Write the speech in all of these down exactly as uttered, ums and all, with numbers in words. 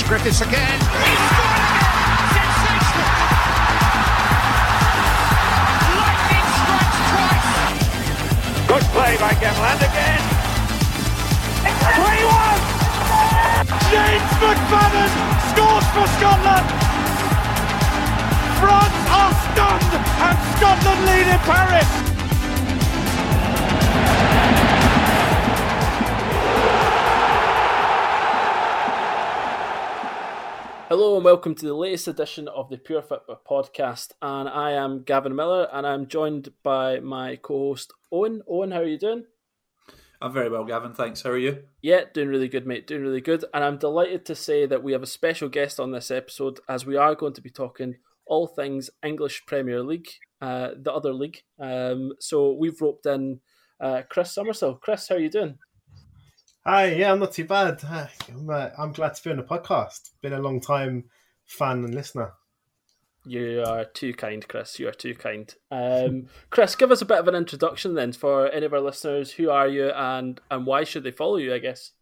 Griffiths again. Lightning strikes twice. Good play by Gatland again. three one. James McFadden scores for Scotland. France are stunned and Scotland lead in Paris. Hello and welcome to the latest edition of the Pure Football podcast, and I am Gavin Miller and I'm joined by my co-host Owen. Owen, how are you doing? I'm very well, Gavin, thanks. How are you? Yeah, doing really good, mate, doing really good. And I'm delighted to say that we have a special guest on this episode, as we are going to be talking all things English Premier League, uh, the other league. Um, so we've roped in uh, Chris Summersill. Chris, how are you doing? Hi, yeah, I'm not too bad. I'm, uh, I'm glad to be on the podcast. Been a long time fan and listener. You are too kind, Chris. You are too kind. Um, Chris, give us a bit of an introduction then for any of our listeners. Who are you and, and why should they follow you, I guess?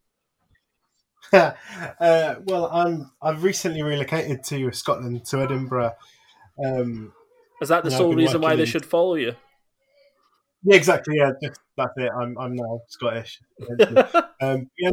uh, well, I'm, I've recently relocated to Scotland, to Edinburgh. Um, Is that the sole reason why they in... should follow you? Yeah, exactly. Yeah, just, that's it. I'm I'm now Scottish. um, yeah,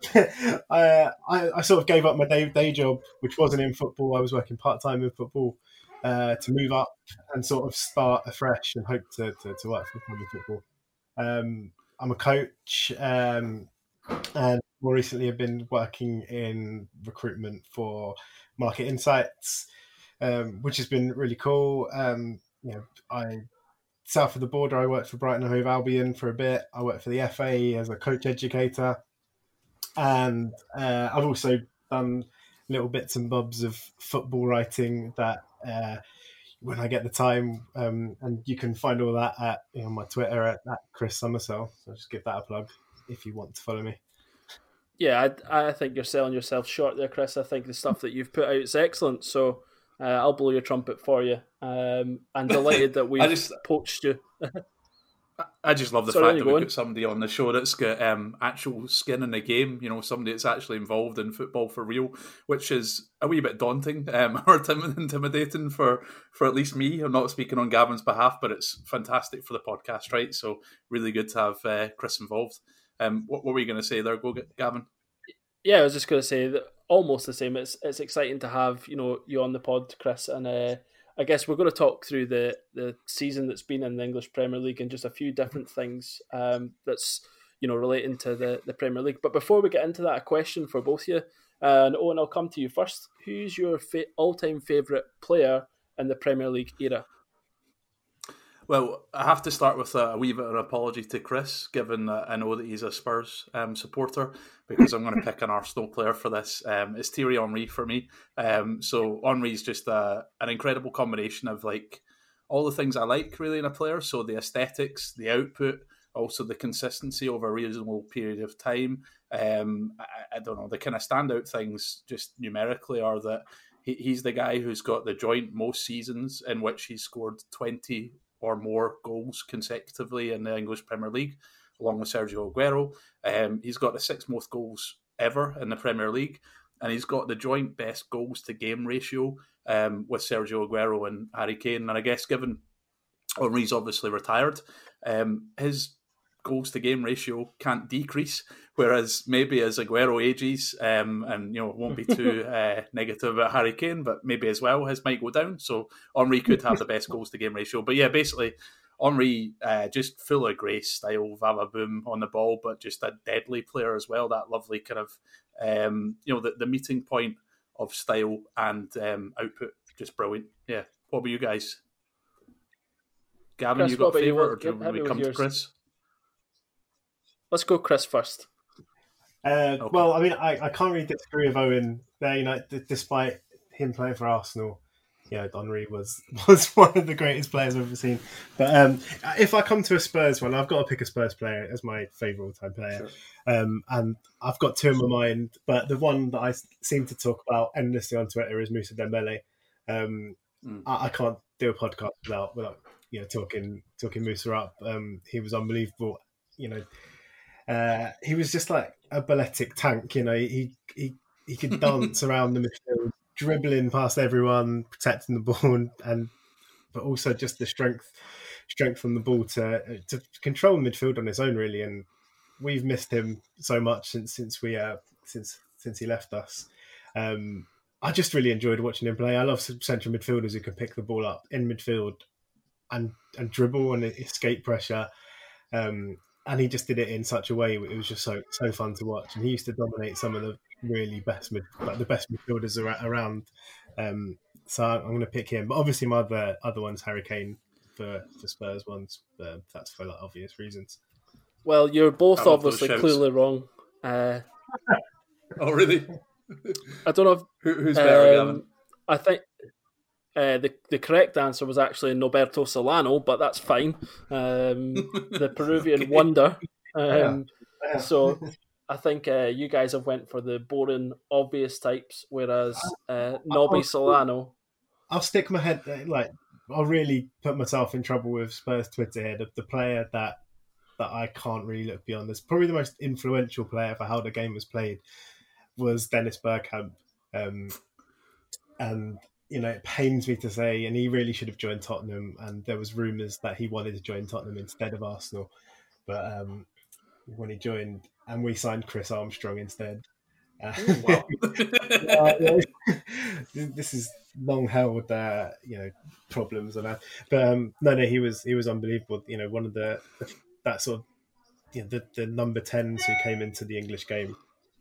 I, I I sort of gave up my day day job, which wasn't in football. I was working part time in football uh, to move up and sort of start afresh and hope to to, to work full time in football. Um, I'm a coach, um, and more recently, I've been working in recruitment for Market Insights, um, which has been really cool. Um, you know, I. South of the border, I worked for Brighton and Hove Albion for a bit. I worked for the F A as a coach educator. And uh, I've also done little bits and bobs of football writing that uh, when I get the time, um, and you can find all that at you know, my Twitter at, at Chris Summersill. So I'll just give that a plug if you want to follow me. Yeah, I, I think you're selling yourself short there, Chris. I think the stuff that you've put out is excellent. So Uh, I'll blow your trumpet for you. Um, I'm delighted that we've just, poached you. I just love the Sorry, fact that we've got somebody on the show that's got um, actual skin in the game, you know, somebody that's actually involved in football for real, which is a wee bit daunting um, or intimidating for, for at least me. I'm not speaking on Gavin's behalf, but it's fantastic for the podcast, right? So really good to have uh, Chris involved. Um, what, what were you going to say there? Go, Gavin. Yeah, I was just going to say that almost the same. It's it's exciting to have you know you on the pod, Chris, and uh, I guess we're going to talk through the, the season that's been in the English Premier League and just a few different things um, that's you know relating to the, the Premier League. But before we get into that, a question for both of you, uh, and Owen, I'll come to you first. Who's your fa- all-time favourite player in the Premier League era? Well, I have to start with a wee bit of an apology to Chris, given that I know that he's a Spurs um, supporter, because I'm going to pick an Arsenal player for this. Um, it's Thierry Henry for me. Um, so Henry's just a, an incredible combination of like all the things I like really in a player. So the aesthetics, the output, also the consistency over a reasonable period of time. Um, I, I don't know, the kind of standout things just numerically are that he, he's the guy who's got the joint most seasons in which he's scored twenty or more goals consecutively in the English Premier League, along with Sergio Aguero. Um, he's got the sixth most goals ever in the Premier League, and he's got the joint best goals to game ratio um, with Sergio Aguero and Harry Kane. And I guess given Henry's obviously retired, um, his goals to game ratio can't decrease, whereas maybe as Aguero ages, um, and you know, it won't be too uh, negative about Harry Kane, but maybe as well his might go down. So Henry could have the best goals to game ratio. But yeah, basically Henry uh, just full of grace, style, va-va-boom on the ball, but just a deadly player as well. That lovely kind of um, you know the, the meeting point of style and um, output, just brilliant. Yeah. What about you guys? Gavin, Chris, you got a favourite, or you? do we come to Chris? Let's go Chris first. Uh, okay. Well, I mean, I, I can't really disagree with Owen there. You know, d- despite him playing for Arsenal, yeah, Henry was was one of the greatest players I've ever seen. But um, if I come to a Spurs one, I've got to pick a Spurs player as my favourite all-time player. Sure. Um, and I've got two in my mind, but the one that I seem to talk about endlessly on Twitter is Moussa Dembele. Um, mm. I, I can't do a podcast without without you know talking talking Moussa up. Um, he was unbelievable. You know. Uh, he was just like a balletic tank, you know. He he he could dance around the midfield, dribbling past everyone, protecting the ball, and, and but also just the strength strength from the ball to to control midfield on his own, really. And we've missed him so much since since we uh, since since he left us. Um, I just really enjoyed watching him play. I love central midfielders who can pick the ball up in midfield and and dribble and escape pressure. Um, and he just did it in such a way it was just so so fun to watch. And he used to dominate some of the really best mid, like the best midfielders around. Um, so I'm going to pick him. But obviously my other other one's Harry Kane for, for Spurs ones. But that's for like obvious reasons. Well, you're both obviously clearly wrong. Uh, oh, really? I don't know if, Who, who's better, um, Gavin? I think uh, the the correct answer was actually Noberto Solano, but that's fine. Um, the Peruvian okay. wonder. Um, yeah. So I think uh, you guys have went for the boring, obvious types, whereas uh, Nobby Solano. I'll stick my head like I'll really put myself in trouble with Spurs Twitter here. The, the player that that I can't really look beyond. This probably the most influential player for how the game was played was Dennis Bergkamp. Um, and, you know, it pains me to say, and he really should have joined Tottenham. And there was rumours that he wanted to join Tottenham instead of Arsenal. But um, when he joined, and we signed Chris Armstrong instead. Uh, Ooh, wow. uh, this is long held, uh, you know, problems and that. But um, no, no, he was he was unbelievable. You know, one of the, the that sort of you know, the the number tens who came into the English game.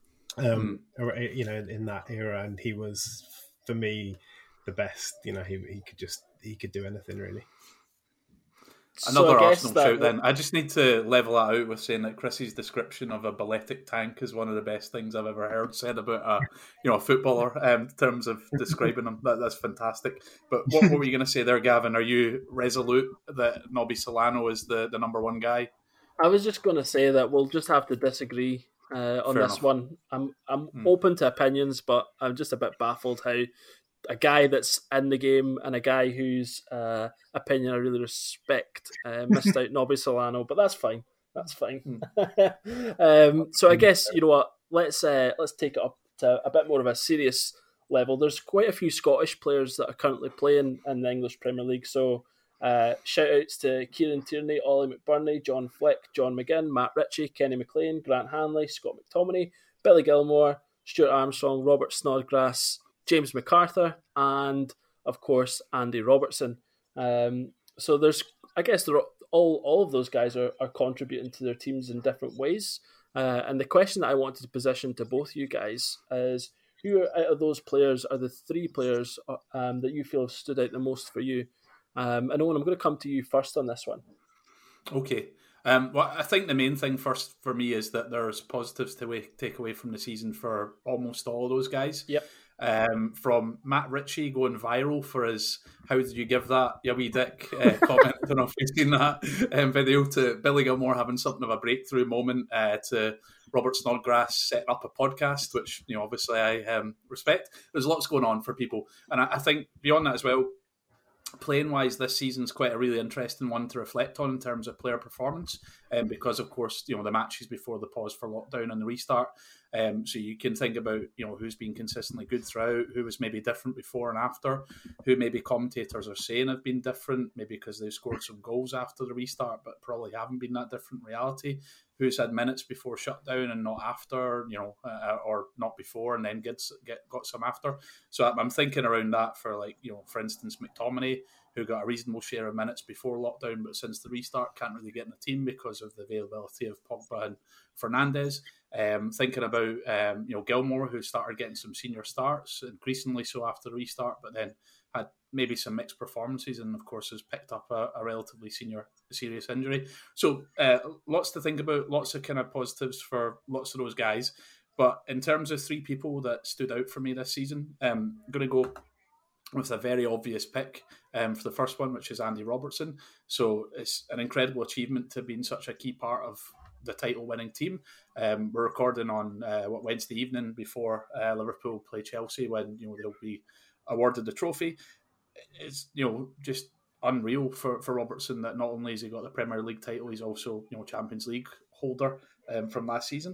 Um, mm. You know, in that era, and he was for me the best. You know, he he could just he could do anything really. Another so Arsenal shout then. I just need to level that out with saying that Chris's description of a balletic tank is one of the best things I've ever heard said about a you know a footballer um, in terms of describing him. That, that's fantastic. But what, what were you going to say there, Gavin? Are you resolute that Nobby Solano is the, the number one guy? I was just going to say that we'll just have to disagree uh, on Fair this enough. one. I'm I'm hmm. open to opinions, but I'm just a bit baffled how a guy that's in the game and a guy whose uh, opinion I really respect uh, missed out Nobby Solano, but that's fine. That's fine. um, so I guess you know what. Let's uh, let's take it up to a bit more of a serious level. There's quite a few Scottish players that are currently playing in the English Premier League. So uh, shout outs to Kieran Tierney, Ollie McBurney, John Flick, John McGinn, Matt Ritchie, Kenny McLean, Grant Hanley, Scott McTominay, Billy Gilmore, Stuart Armstrong, Robert Snodgrass, James MacArthur, and of course Andy Robertson. Um, so there's, I guess, there are, all all of those guys are, are contributing to their teams in different ways. Uh, and the question that I wanted to position to both you guys is: who out of those players are the three players um, that you feel have stood out the most for you? Um, and Owen, I'm going to come to you first on this one. Okay. Um, well, I think the main thing first for me is that there's positives to take away from the season for almost all of those guys. Yep. Um, from Matt Ritchie going viral for his "How did you give that, you wee dick" uh, comment. I don't know if you've seen that um, video, to Billy Gilmore having something of a breakthrough moment, uh, to Robert Snodgrass setting up a podcast, which you know obviously I um, respect. There's lots going on for people, and I, I think beyond that as well, playing wise, this season's quite a really interesting one to reflect on in terms of player performance, um, because of course you know the matches before the pause for lockdown and the restart. Um, so you can think about you know who's been consistently good throughout, who was maybe different before and after, who maybe commentators are saying have been different, maybe because they've scored some goals after the restart, but probably haven't been that different in reality. Who's had minutes before shutdown and not after, you know, uh, or not before and then gets get got some after. So I'm thinking around that for like you know, for instance, McTominay, who got a reasonable share of minutes before lockdown, but since the restart can't really get in the team because of the availability of Pogba and Fernandes. Um, thinking about um, you know Gilmore, who started getting some senior starts increasingly so after the restart, but then had maybe some mixed performances, and of course has picked up a, a relatively senior serious injury. So uh, lots to think about, lots of kind of positives for lots of those guys. But in terms of three people that stood out for me this season, um, I'm going to go with a very obvious pick um, for the first one, which is Andy Robertson. So it's an incredible achievement to be in such a key part of the title-winning team. Um, we're recording on uh, what Wednesday evening before uh, Liverpool play Chelsea, when you know they'll be awarded the trophy. It's you know just unreal for, for Robertson that not only has he got the Premier League title, he's also you know Champions League holder um, from last season.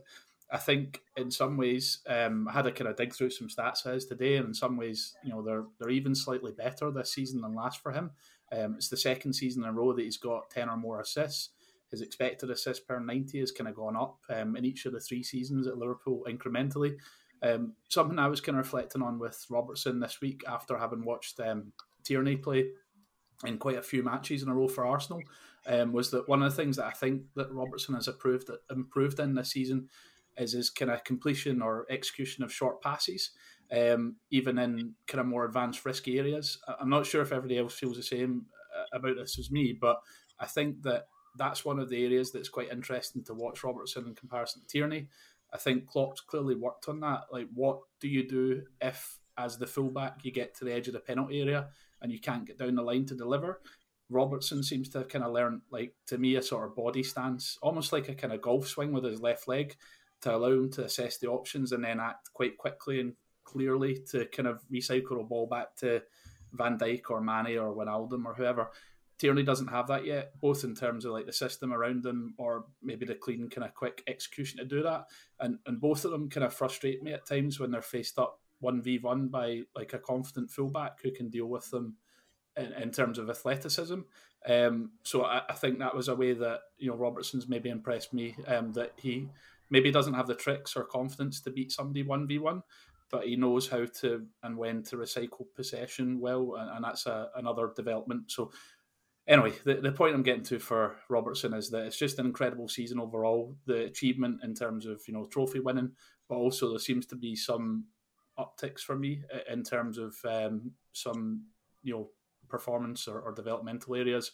I think in some ways, um, I had to kind of dig through some stats of his today, and in some ways, you know, they're they're even slightly better this season than last for him. Um, it's the second season in a row that he's got ten or more assists. His expected assists per ninety has kind of gone up um, in each of the three seasons at Liverpool incrementally. Um, something I was kind of reflecting on with Robertson this week after having watched um, Tierney play in quite a few matches in a row for Arsenal um, was that one of the things that I think that Robertson has improved, improved in this season is his kind of completion or execution of short passes, um, even in kind of more advanced risky areas. I'm not sure if everybody else feels the same about this as me, but I think that that's one of the areas that's quite interesting to watch Robertson in comparison to Tierney. I think Klopp's clearly worked on that. Like, what do you do if, as the fullback, you get to the edge of the penalty area and you can't get down the line to deliver? Robertson seems to have kind of learned, like, to me, a sort of body stance, almost like a kind of golf swing with his left leg, to allow him to assess the options and then act quite quickly and clearly to kind of recycle a ball back to Van Dijk or Mane or Wijnaldum or whoever. Tierney doesn't have that yet, both in terms of like the system around him or maybe the clean kind of quick execution to do that. And and both of them kind of frustrate me at times when they're faced up one v one by like a confident fullback who can deal with them in, in terms of athleticism. Um, so I, I think that was a way that, you know, Robertson's maybe impressed me, um, that he maybe doesn't have the tricks or confidence to beat somebody one v one, but he knows how to and when to recycle possession well, and, and that's a, another development. So anyway, the, the point I'm getting to for Robertson is that it's just an incredible season overall. The achievement in terms of, you know, trophy winning, but also there seems to be some upticks for me in terms of um, some, you know, performance or, or developmental areas.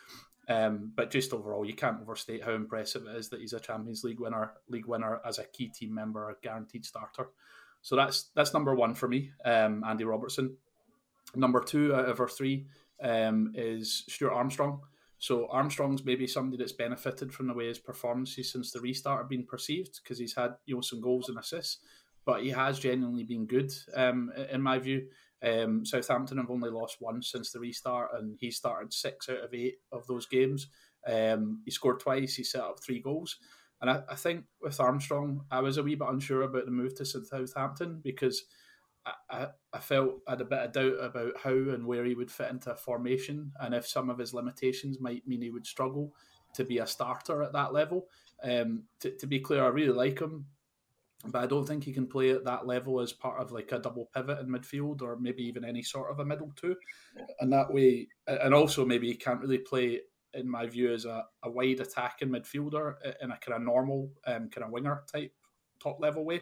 Um, but just overall, you can't overstate how impressive it is that he's a Champions League winner, league winner as a key team member, a guaranteed starter. So that's that's number one for me, um, Andy Robertson. Number two out of our three um, is Stuart Armstrong. So Armstrong's maybe somebody that's benefited from the way his performances since the restart have been perceived, because he's had, you know, some goals and assists, but he has genuinely been good um, in my view. Um, Southampton have only lost once since the restart, and he started six out of eight of those games. Um, he scored twice, he set up three goals. And I, I think with Armstrong, I was a wee bit unsure about the move to Southampton, because I, I, I felt I had a bit of doubt about how and where he would fit into a formation, and if some of his limitations might mean he would struggle to be a starter at that level. Um, to, to be clear, I really like him, but I don't think he can play at that level as part of like a double pivot in midfield, or maybe even any sort of a middle two. And that way, and also maybe he can't really play, in my view, as a, a wide attacking midfielder in a kind of normal um, kind of winger type top level way.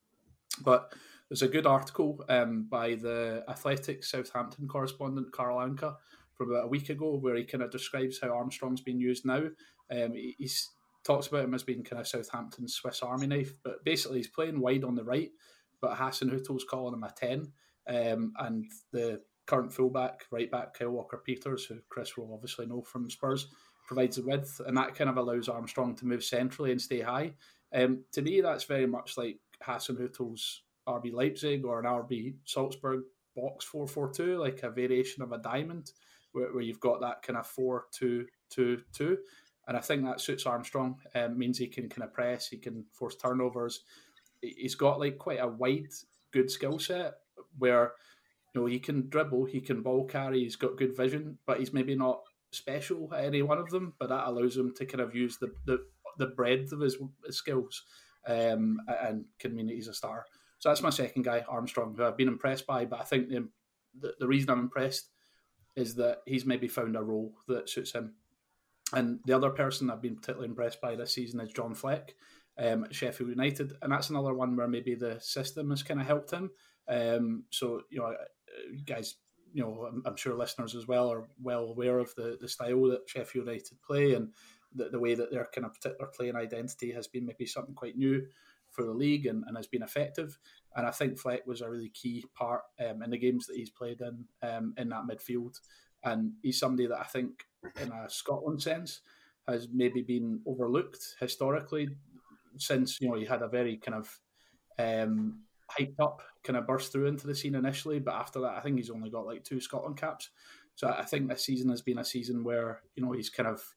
But there's a good article um, by the Athletic Southampton correspondent Carl Anka from about a week ago, where he kind of describes how Armstrong's being used now. Um, he he's, talks about him as being kind of Southampton's Swiss Army knife, but basically he's playing wide on the right, but Hasenhüttl's calling him a ten, um, and the current fullback, right back, Kyle Walker-Peters, who Chris will obviously know from Spurs, provides the width, and that kind of allows Armstrong to move centrally and stay high. Um, to me, that's very much like Hasenhüttl's R B Leipzig or an R B Salzburg box four four two, like a variation of a diamond, where, where you've got that kind of four two two two. And I think that suits Armstrong. Um, means he can kind of press, he can force turnovers. He's got like quite a wide, good skill set where, you know, he can dribble, he can ball carry, he's got good vision, but he's maybe not special at any one of them. But that allows him to kind of use the the, the breadth of his, his skills, um, and can mean that he's a star. So that's my second guy, Armstrong, who I've been impressed by. But I think the the, the reason I'm impressed is that he's maybe found a role that suits him. And the other person I've been particularly impressed by this season is John Fleck um, at Sheffield United. And that's another one where maybe the system has kind of helped him. Um, so, you know, guys, you know, I'm, I'm sure listeners as well are well aware of the, the style that Sheffield United play, and the, the way that their kind of particular playing identity has been maybe something quite new for the league, and, and has been effective. And I think Fleck was a really key part um, in the games that he's played in, um, in that midfield. And he's somebody that I think, in a Scotland sense, has maybe been overlooked historically, since, you know, he had a very kind of um, hyped up kind of burst through into the scene initially, but after that I think he's only got like two Scotland caps. So I think this season has been a season where, you know, he's kind of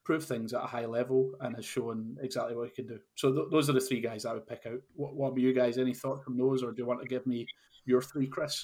proved things at a high level and has shown exactly what he can do. So th- those are the three guys I would pick out. What, what about you guys? Any thought from those, or do you want to give me your three, Chris?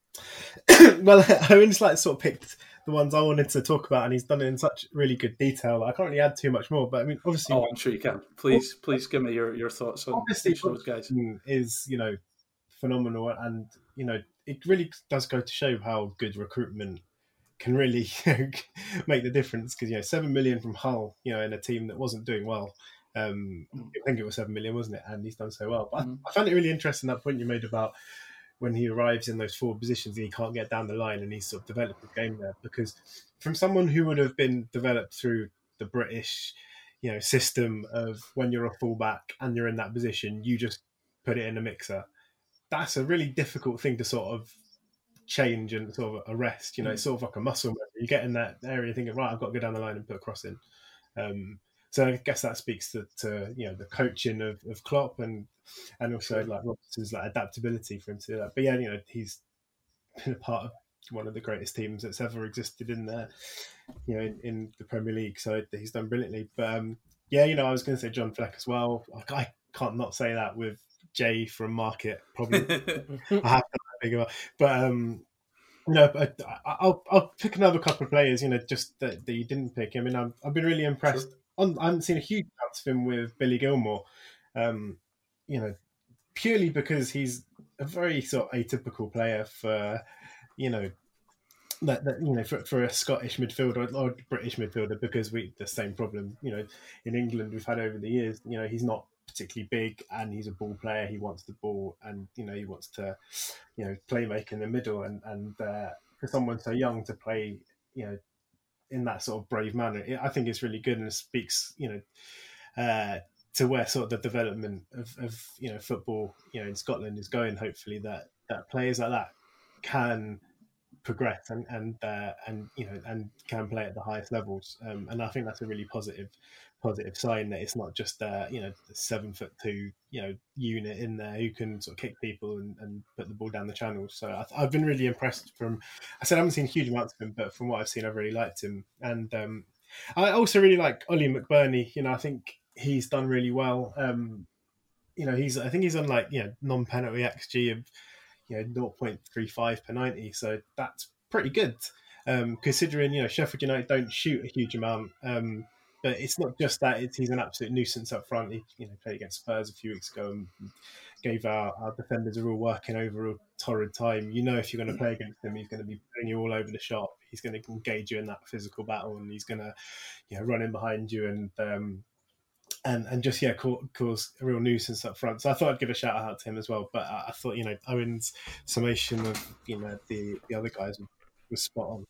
Well, I only like sort of picked the ones I wanted to talk about, and he's done it in such really good detail. I can't really add too much more, but I mean, obviously, oh, I'm sure you can. Please, please give me your, your thoughts on obviously each of those guys. Is you know phenomenal, and you know it really does go to show how good recruitment can really make the difference. Because you know, seven million from Hull, you know, in a team that wasn't doing well. Um, I think it was seven million, wasn't it? And he's done so well. But mm. I, I found it really interesting that point you made about when he arrives in those four positions and he can't get down the line, and he's sort of developed the game there. Because from someone who would have been developed through the British, you know, system of when you're a fullback and you're in that position, you just put it in a mixer. That's a really difficult thing to sort of change and sort of arrest. You know, mm. it's sort of like a muscle memory. You get in that area thinking, right, I've got to go down the line and put a cross in. Um, so I guess that speaks to, to you know, the coaching of, of Klopp and and also like Robertson's like adaptability for him to do that. But yeah, you know, he's been a part of one of the greatest teams that's ever existed in the, you know, in, in the Premier League. So he's done brilliantly. But um, yeah, you know, I was going to say John Fleck as well. Like, I can't not say that with Jay from Market. Probably I have to think about. But um, you know, I, I'll I'll pick another couple of players. You know, just that, that you didn't pick. I mean, I've, I've been really impressed. Sure. On, I haven't seen a huge amount of him with Billy Gilmore. Um, you know, purely because he's a very sort of atypical player for, you know, that, that you know for, for a Scottish midfielder or British midfielder, because we the same problem, you know, in England we've had over the years. You know, he's not particularly big and he's a ball player. He wants the ball and, you know, he wants to, you know, play make in the middle, and and uh, for someone so young to play, you know, in that sort of brave manner, I think it's really good, and it speaks, you know, uh, to where sort of the development of, of, you know, football, you know, in Scotland is going. Hopefully that, that players like that can progress and, and, uh, and, you know, and can play at the highest levels. Um, and I think that's a really positive, positive sign that it's not just, uh, you know, the seven foot two, you know, unit in there who can sort of kick people and, and put the ball down the channel. So I, I've been really impressed from, I said I haven't seen huge amounts of him, but from what I've seen, I've really liked him. And um, I also really like Ollie McBurney. You know, I think he's done really well. Um, you know, he's, I think he's on like, you know, non-penalty X G of, you know, zero point three five per ninety. So that's pretty good. Um, considering, you know, Sheffield United don't shoot a huge amount. Um, But it's not just that; it's, he's an absolute nuisance up front. He, you know, played against Spurs a few weeks ago and gave our, our defenders a real working over a torrid time. You know, if you're going to play against him, he's going to be putting you all over the shop. He's going to engage you in that physical battle, and he's going to, you know, run in behind you and um, and and just yeah, cause, cause a real nuisance up front. So I thought I'd give a shout out to him as well. But I, I thought, you know, Owen's summation of, you know, the the other guys was spot on.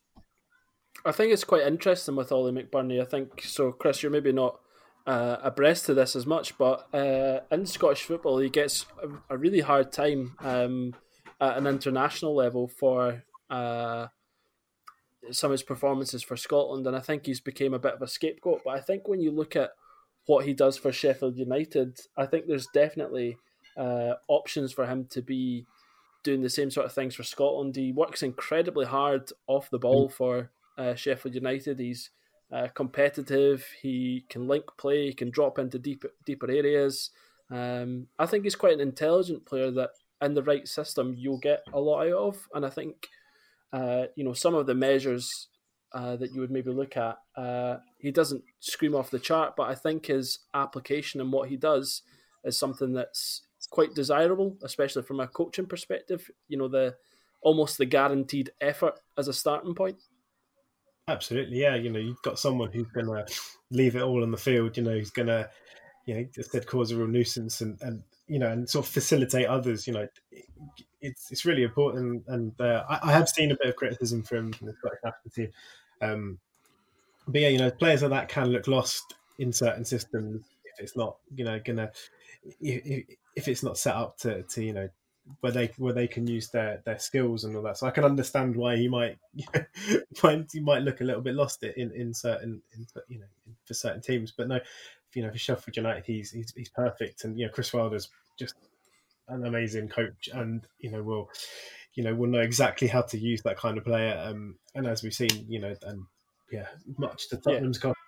I think it's quite interesting with Ollie McBurney. I think so, Chris. You're maybe not uh, abreast to this as much, but uh, in Scottish football, he gets a, a really hard time um, at an international level for uh, some of his performances for Scotland, and I think he's became a bit of a scapegoat. But I think when you look at what he does for Sheffield United, I think there's definitely uh, options for him to be doing the same sort of things for Scotland. He works incredibly hard off the ball for Uh, Sheffield United. He's uh, competitive. He can link play. He can drop into deep, deeper areas. Um, I think he's quite an intelligent player that, in the right system, you'll get a lot out of. And I think, uh, you know, some of the measures uh, that you would maybe look at, uh, he doesn't scream off the chart, but I think his application and what he does is something that's quite desirable, especially from a coaching perspective. You know, the almost the guaranteed effort as a starting point. Absolutely, yeah. You know, you've got someone who's going to leave it all on the field. You know, who's going to, you know, just said cause a real nuisance and, and you know, and sort of facilitate others. You know, it's it's really important. And uh, I, I have seen a bit of criticism from the Scottish national team. Um, but yeah, you know, players like that can look lost in certain systems if it's not, you know, gonna if, if it's not set up to to you know. where they where they can use their, their skills and all that. So I can understand why he might he might look a little bit lost in in certain in, you know for certain teams. But no, you know, for Sheffield United, he's he's, he's perfect. And you know, Chris Wilder's just an amazing coach, and you know will you know will know exactly how to use that kind of player. Um, and as we've seen, you know, and yeah, much to Tottenham's yeah.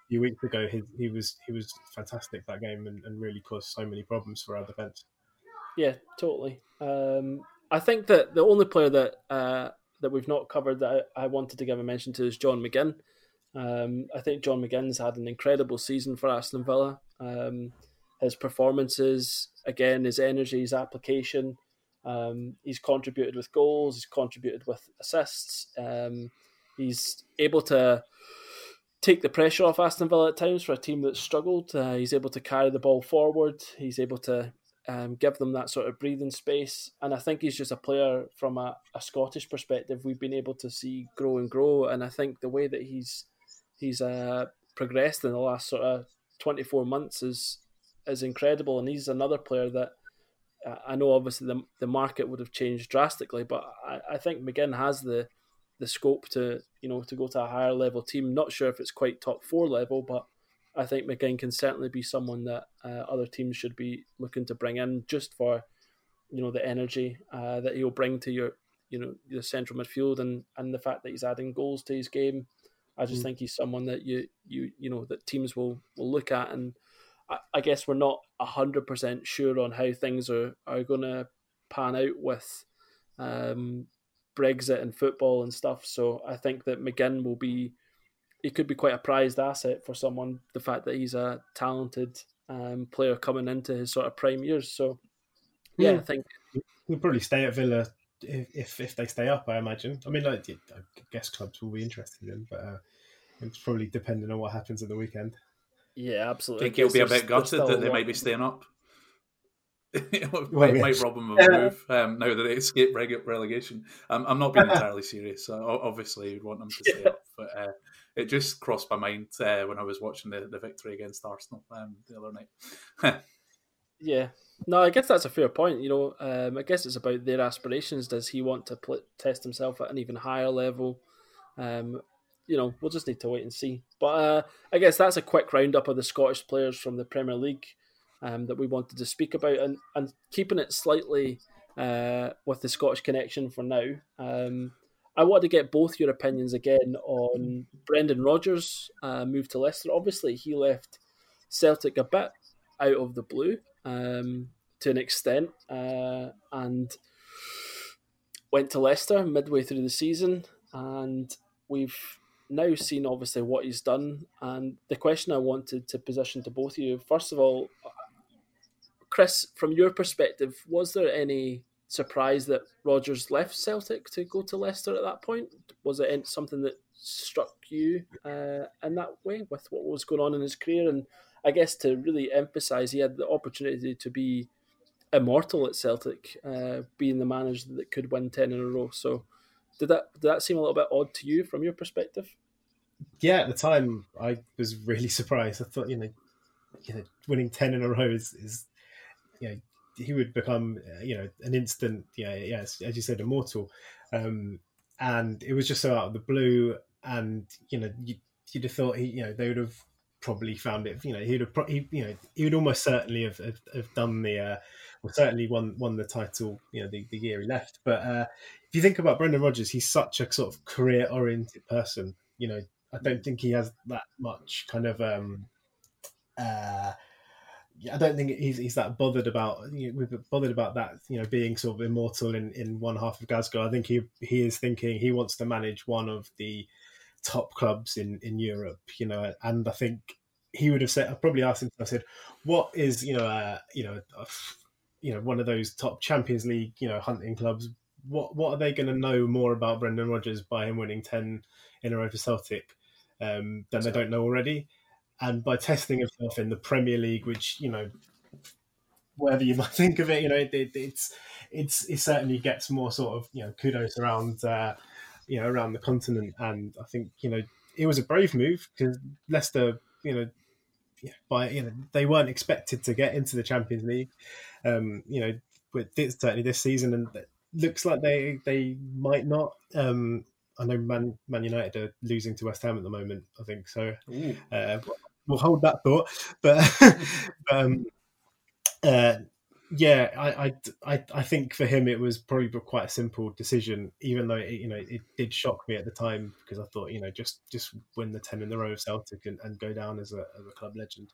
few weeks ago, he, he was he was fantastic that game and, and really caused so many problems for our defence. Yeah, totally. Um, I think that the only player that uh, that we've not covered that I, I wanted to give a mention to is John McGinn. Um, I think John McGinn's had an incredible season for Aston Villa. Um, his performances, again, his energy, his application. Um, he's contributed with goals. He's contributed with assists. Um, he's able to take the pressure off Aston Villa at times for a team that's struggled. Uh, he's able to carry the ball forward. He's able to um, give them that sort of breathing space. And I think he's just a player from a, a Scottish perspective we've been able to see grow and grow. And I think the way that he's he's uh, progressed in the last sort of twenty-four months is is incredible. And he's another player that uh, I know obviously the the market would have changed drastically, but I, I think McGinn has the the scope to, you know, to go to a higher level team. Not sure if it's quite top four level, but I think McGinn can certainly be someone that uh, other teams should be looking to bring in just for, you know, the energy uh, that he'll bring to your, you know, your central midfield and, and the fact that he's adding goals to his game. I just mm. think he's someone that you, you, you know, that teams will, will look at. And I, I guess we're not a hundred percent sure on how things are, are going to pan out with, um, Brexit and football and stuff. So I think that McGinn will be, he could be quite a prized asset for someone, the fact that he's a talented um, player coming into his sort of prime years. So yeah, yeah. I think he'll probably stay at Villa if, if if they stay up, I imagine. I mean, like, I guess clubs will be interested in, but uh, it's probably depending on what happens at the weekend. Yeah, absolutely. I think he'll be a bit gutted that they might be staying up. it might, might rob them of a move um, now that they escape relegation. Um, I'm not being entirely serious. Uh, obviously, you'd want them to stay up, but uh, it just crossed my mind uh, when I was watching the, the victory against Arsenal um, the other night. Yeah, no, I guess that's a fair point. You know, um, I guess it's about their aspirations. Does he want to pl- test himself at an even higher level? Um, you know, we'll just need to wait and see. But uh, I guess that's a quick roundup of the Scottish players from the Premier League. Um, that we wanted to speak about, and, and keeping it slightly uh, with the Scottish connection for now. Um, I want to get both your opinions again on Brendan Rodgers' uh, move to Leicester. Obviously, he left Celtic a bit out of the blue um, to an extent, uh, and went to Leicester midway through the season, and we've now seen obviously what he's done. And the question I wanted to position to both of you, first of all, Chris, from your perspective, was there any surprise that Rodgers left Celtic to go to Leicester at that point? Was it something that struck you uh, in that way with what was going on in his career? And I guess to really emphasise, he had the opportunity to be immortal at Celtic, uh, being the manager that could win ten in a row. So did that did that seem a little bit odd to you from your perspective? Yeah, at the time, I was really surprised. I thought, you know, you know winning ten in a row is... is you know, he would become, uh, you know, an instant, yeah, yes, as you said, immortal. Um, and it was just so out of the blue. And, you know, you, you'd have thought he, you know, they would have probably found it, you know, he'd have, pro- he, you know, he would almost certainly have, have, have done the, uh, well, certainly won, won the title, you know, the, the year he left. But uh, if you think about Brendan Rodgers, he's such a sort of career oriented person. You know, I don't think he has that much kind of, um, uh, I don't think he's he's that bothered about you know, we've bothered about that you know being sort of immortal in, in one half of Glasgow. I think he he is thinking he wants to manage one of the top clubs in, in Europe, you know, and I think he would have said I probably asked him. I said, what is you know uh, you know uh, you know one of those top Champions League you know hunting clubs? What what are they going to know more about Brendan Rodgers by him winning ten in a row for Celtic um, than they don't know already? And by testing himself in the Premier League, which, you know, whatever you might think of it, you know, it, it, it's it's it certainly gets more sort of, you know, kudos around, uh, you know, around the continent. And I think, you know, it was a brave move because Leicester, you know, by you know they weren't expected to get into the Champions League, um, you know, with this, certainly this season, and it looks like they they might not. Um, I know Man, Man United are losing to West Ham at the moment, I think. So uh, we'll hold that thought. But um, uh, Yeah, I, I, I, I think for him it was probably quite a simple decision, even though it, you know it did shock me at the time because I thought you know just just win the ten in a row of Celtic and, and go down as a as a club legend.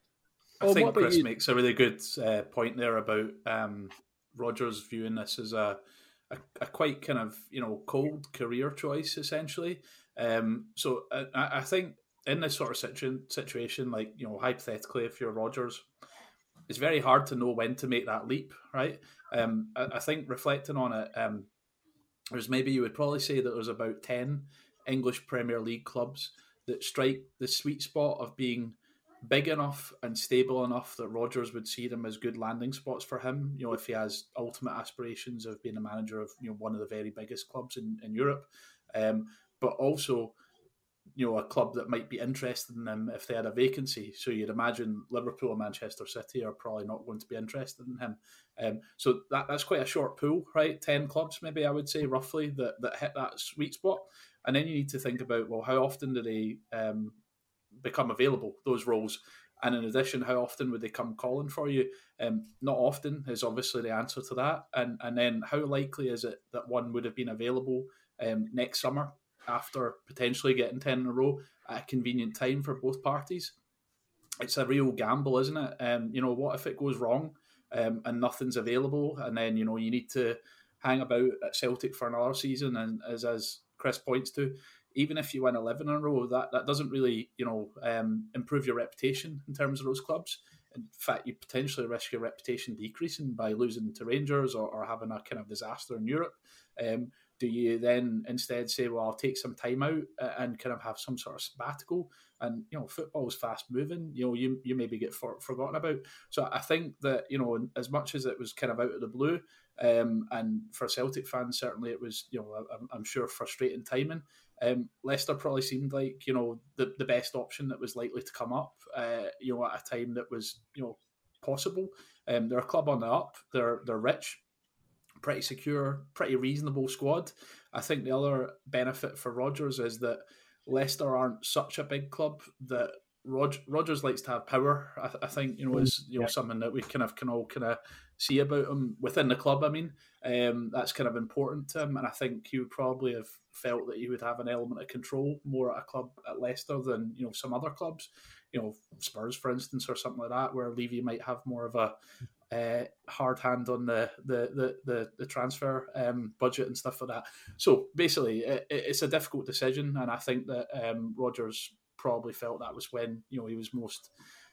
I well, think Chris you? makes a really good uh, point there about um, Rodgers viewing this as a, a a quite kind of you know cold career choice essentially. Um, so I, I think in this sort of situ- situation, like you know hypothetically, if you're Rodgers, it's very hard to know when to make that leap, right? Um, I, I think reflecting on it, um, there's maybe you would probably say that there's about ten English Premier League clubs that strike the sweet spot of being big enough and stable enough that Rodgers would see them as good landing spots for him. You know, if he has ultimate aspirations of being a manager of you know one of the very biggest clubs in, in Europe, um, but also you know, a club that might be interested in him if they had a vacancy. So you'd imagine Liverpool and Manchester City are probably not going to be interested in him. Um, so that, that's quite a short pool, right? ten clubs, maybe I would say, roughly, that, that hit that sweet spot. And then you need to think about, well, how often do they um, become available, those roles? And in addition, how often would they come calling for you? Um, not often is obviously the answer to that. And, and then how likely is it that one would have been available um, next summer after potentially getting ten in a row at a convenient time for both parties? It's a real gamble, isn't it? Um, you know, what if it goes wrong um, and nothing's available, and then you know you need to hang about at Celtic for another season? And as as Chris points to, even if you win eleven in a row, that that doesn't really you know um, improve your reputation in terms of those clubs. In fact, you potentially risk your reputation decreasing by losing to Rangers or, or having a kind of disaster in Europe. Um, do you then instead say, well, I'll take some time out and kind of have some sort of sabbatical? And, you know, football is fast moving. You know, you, you maybe get for, forgotten about. So I think that, you know, as much as it was kind of out of the blue, um, and for Celtic fans, certainly it was, you know, I'm, I'm sure frustrating timing. Um, Leicester probably seemed like, you know, the, the best option that was likely to come up, uh, you know, at a time that was, you know, possible. Um, they're a club on the up. They're they're rich, pretty secure, pretty reasonable squad. I think the other benefit for Rodgers is that Leicester aren't such a big club that Rog- Rodgers likes to have power. I, th- I think you know is you know Yeah. something that we kind of can all kind of see about him within the club. I mean, um, that's kind of important to him, and I think he would probably have felt that he would have an element of control more at a club at Leicester than you know some other clubs, you know Spurs for instance or something like that, where Levy might have more of a uh, hard hand on the the the the, the transfer um, budget and stuff like that. So basically, it, it's a difficult decision, and I think that um, Rodgers probably felt that was when you know he was most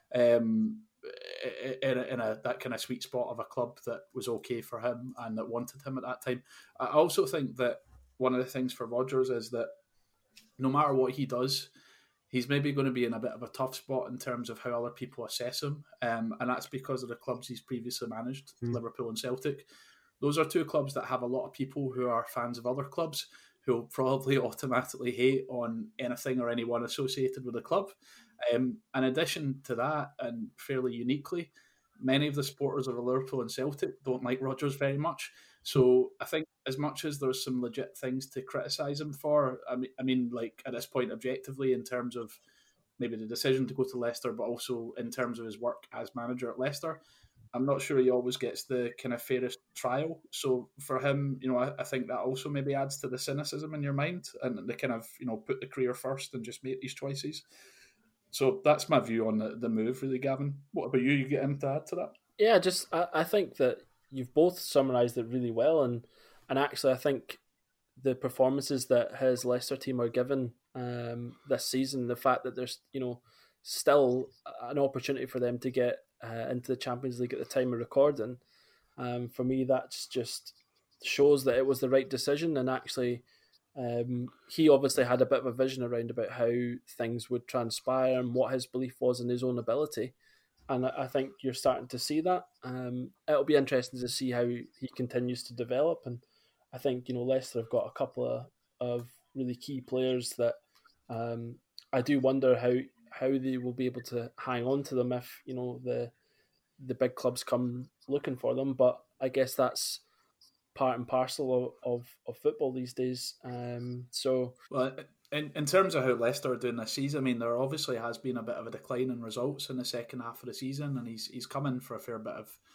um, in, a, in a that kind of sweet spot of a club that was okay for him and that wanted him at that time. I also think that one of the things for Rodgers is that no matter what he does, he's maybe going to be in a bit of a tough spot in terms of how other people assess him, um, and that's because of the clubs he's previously managed, mm. Liverpool and Celtic. Those are two clubs that have a lot of people who are fans of other clubs who will probably automatically hate on anything or anyone associated with the club. Um, in addition to that, and fairly uniquely, many of the supporters of Liverpool and Celtic don't like Rodgers very much. So I think as much as there's some legit things to criticise him for, I mean, I mean, like at this point, objectively, in terms of maybe the decision to go to Leicester, but also in terms of his work as manager at Leicester, I'm not sure he always gets the kind of fairest trial. So for him, you know, I, I think that also maybe adds to the cynicism in your mind and the kind of, you know, put the career first and just make these choices. So that's my view on the, the move, really, Gavin. What about you? You get him to add to that? Yeah, just I, I think that you've both summarised it really well, and and actually I think the performances that his Leicester team are given um, this season, the fact that there's you know still an opportunity for them to get uh, into the Champions League at the time of recording, um, for me that's just shows that it was the right decision, and actually. Um, he obviously had a bit of a vision around about how things would transpire and what his belief was in his own ability. And I think you're starting to see that. Um, it'll be interesting to see how he continues to develop. And I think, you know, Leicester have got a couple of, of really key players that um, I do wonder how how they will be able to hang on to them if, you know, the the big clubs come looking for them. But I guess that's part and parcel of, of, of football these days. Um, so, well, in in terms of how Leicester are doing this season, I mean, there obviously has been a bit of a decline in results in the second half of the season, and he's he's come in for a fair bit of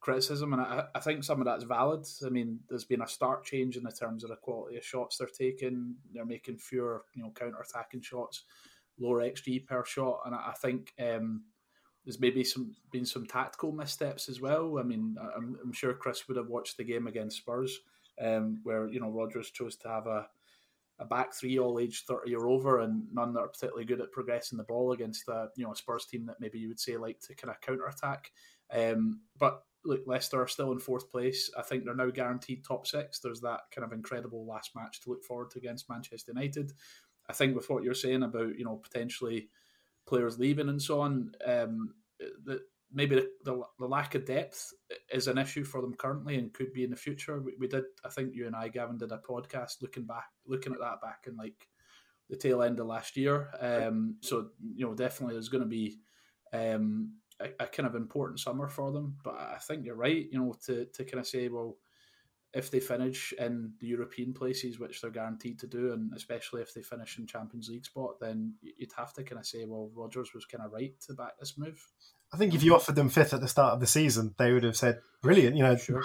criticism, and I, I think some of that's valid. I mean, there's been a stark change in the terms of the quality of shots they're taking. They're making fewer, you know, counter-attacking shots, lower X G per shot, and I, I think um, there's maybe some been some tactical missteps as well. I mean, I'm, I'm sure Chris would have watched the game against Spurs, um, where, you know, Rodgers chose to have a a back three all aged thirty or over, and none that are particularly good at progressing the ball against a, you know, a Spurs team that maybe you would say like to kind of counter attack. Um, but look, Leicester are still in fourth place. I think they're now guaranteed top six. There's that kind of incredible last match to look forward to against Manchester United. I think with what you're saying about, you know, potentially players leaving and so on, um, that maybe the, the, the lack of depth is an issue for them currently and could be in the future. We, we did, I think you and I, Gavin, did a podcast looking back, looking at that back in like the tail end of last year. Um, so, you know, definitely there's going to be um, a, a kind of important summer for them. But I think you're right, you know, to, to kind of say, well, if they finish in the European places, which they're guaranteed to do, and especially if they finish in Champions League spot, then you'd have to kind of say, well, Rodgers was kind of right to back this move. I think if you offered them fifth at the start of the season, they would have said, brilliant, you know. Sure.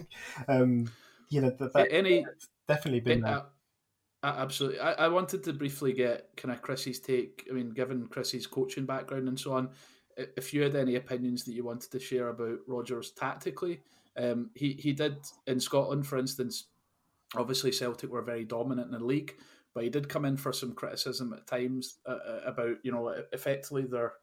um, you know, that, that Any, definitely been uh, absolutely. I, I wanted to briefly get kind of Chrissy's take. I mean, given Chrissy's coaching background and so on, if you had any opinions that you wanted to share about Rodgers tactically. Um, he, he did in Scotland, for instance, obviously Celtic were very dominant in the league, but he did come in for some criticism at times uh, about, you know, effectively their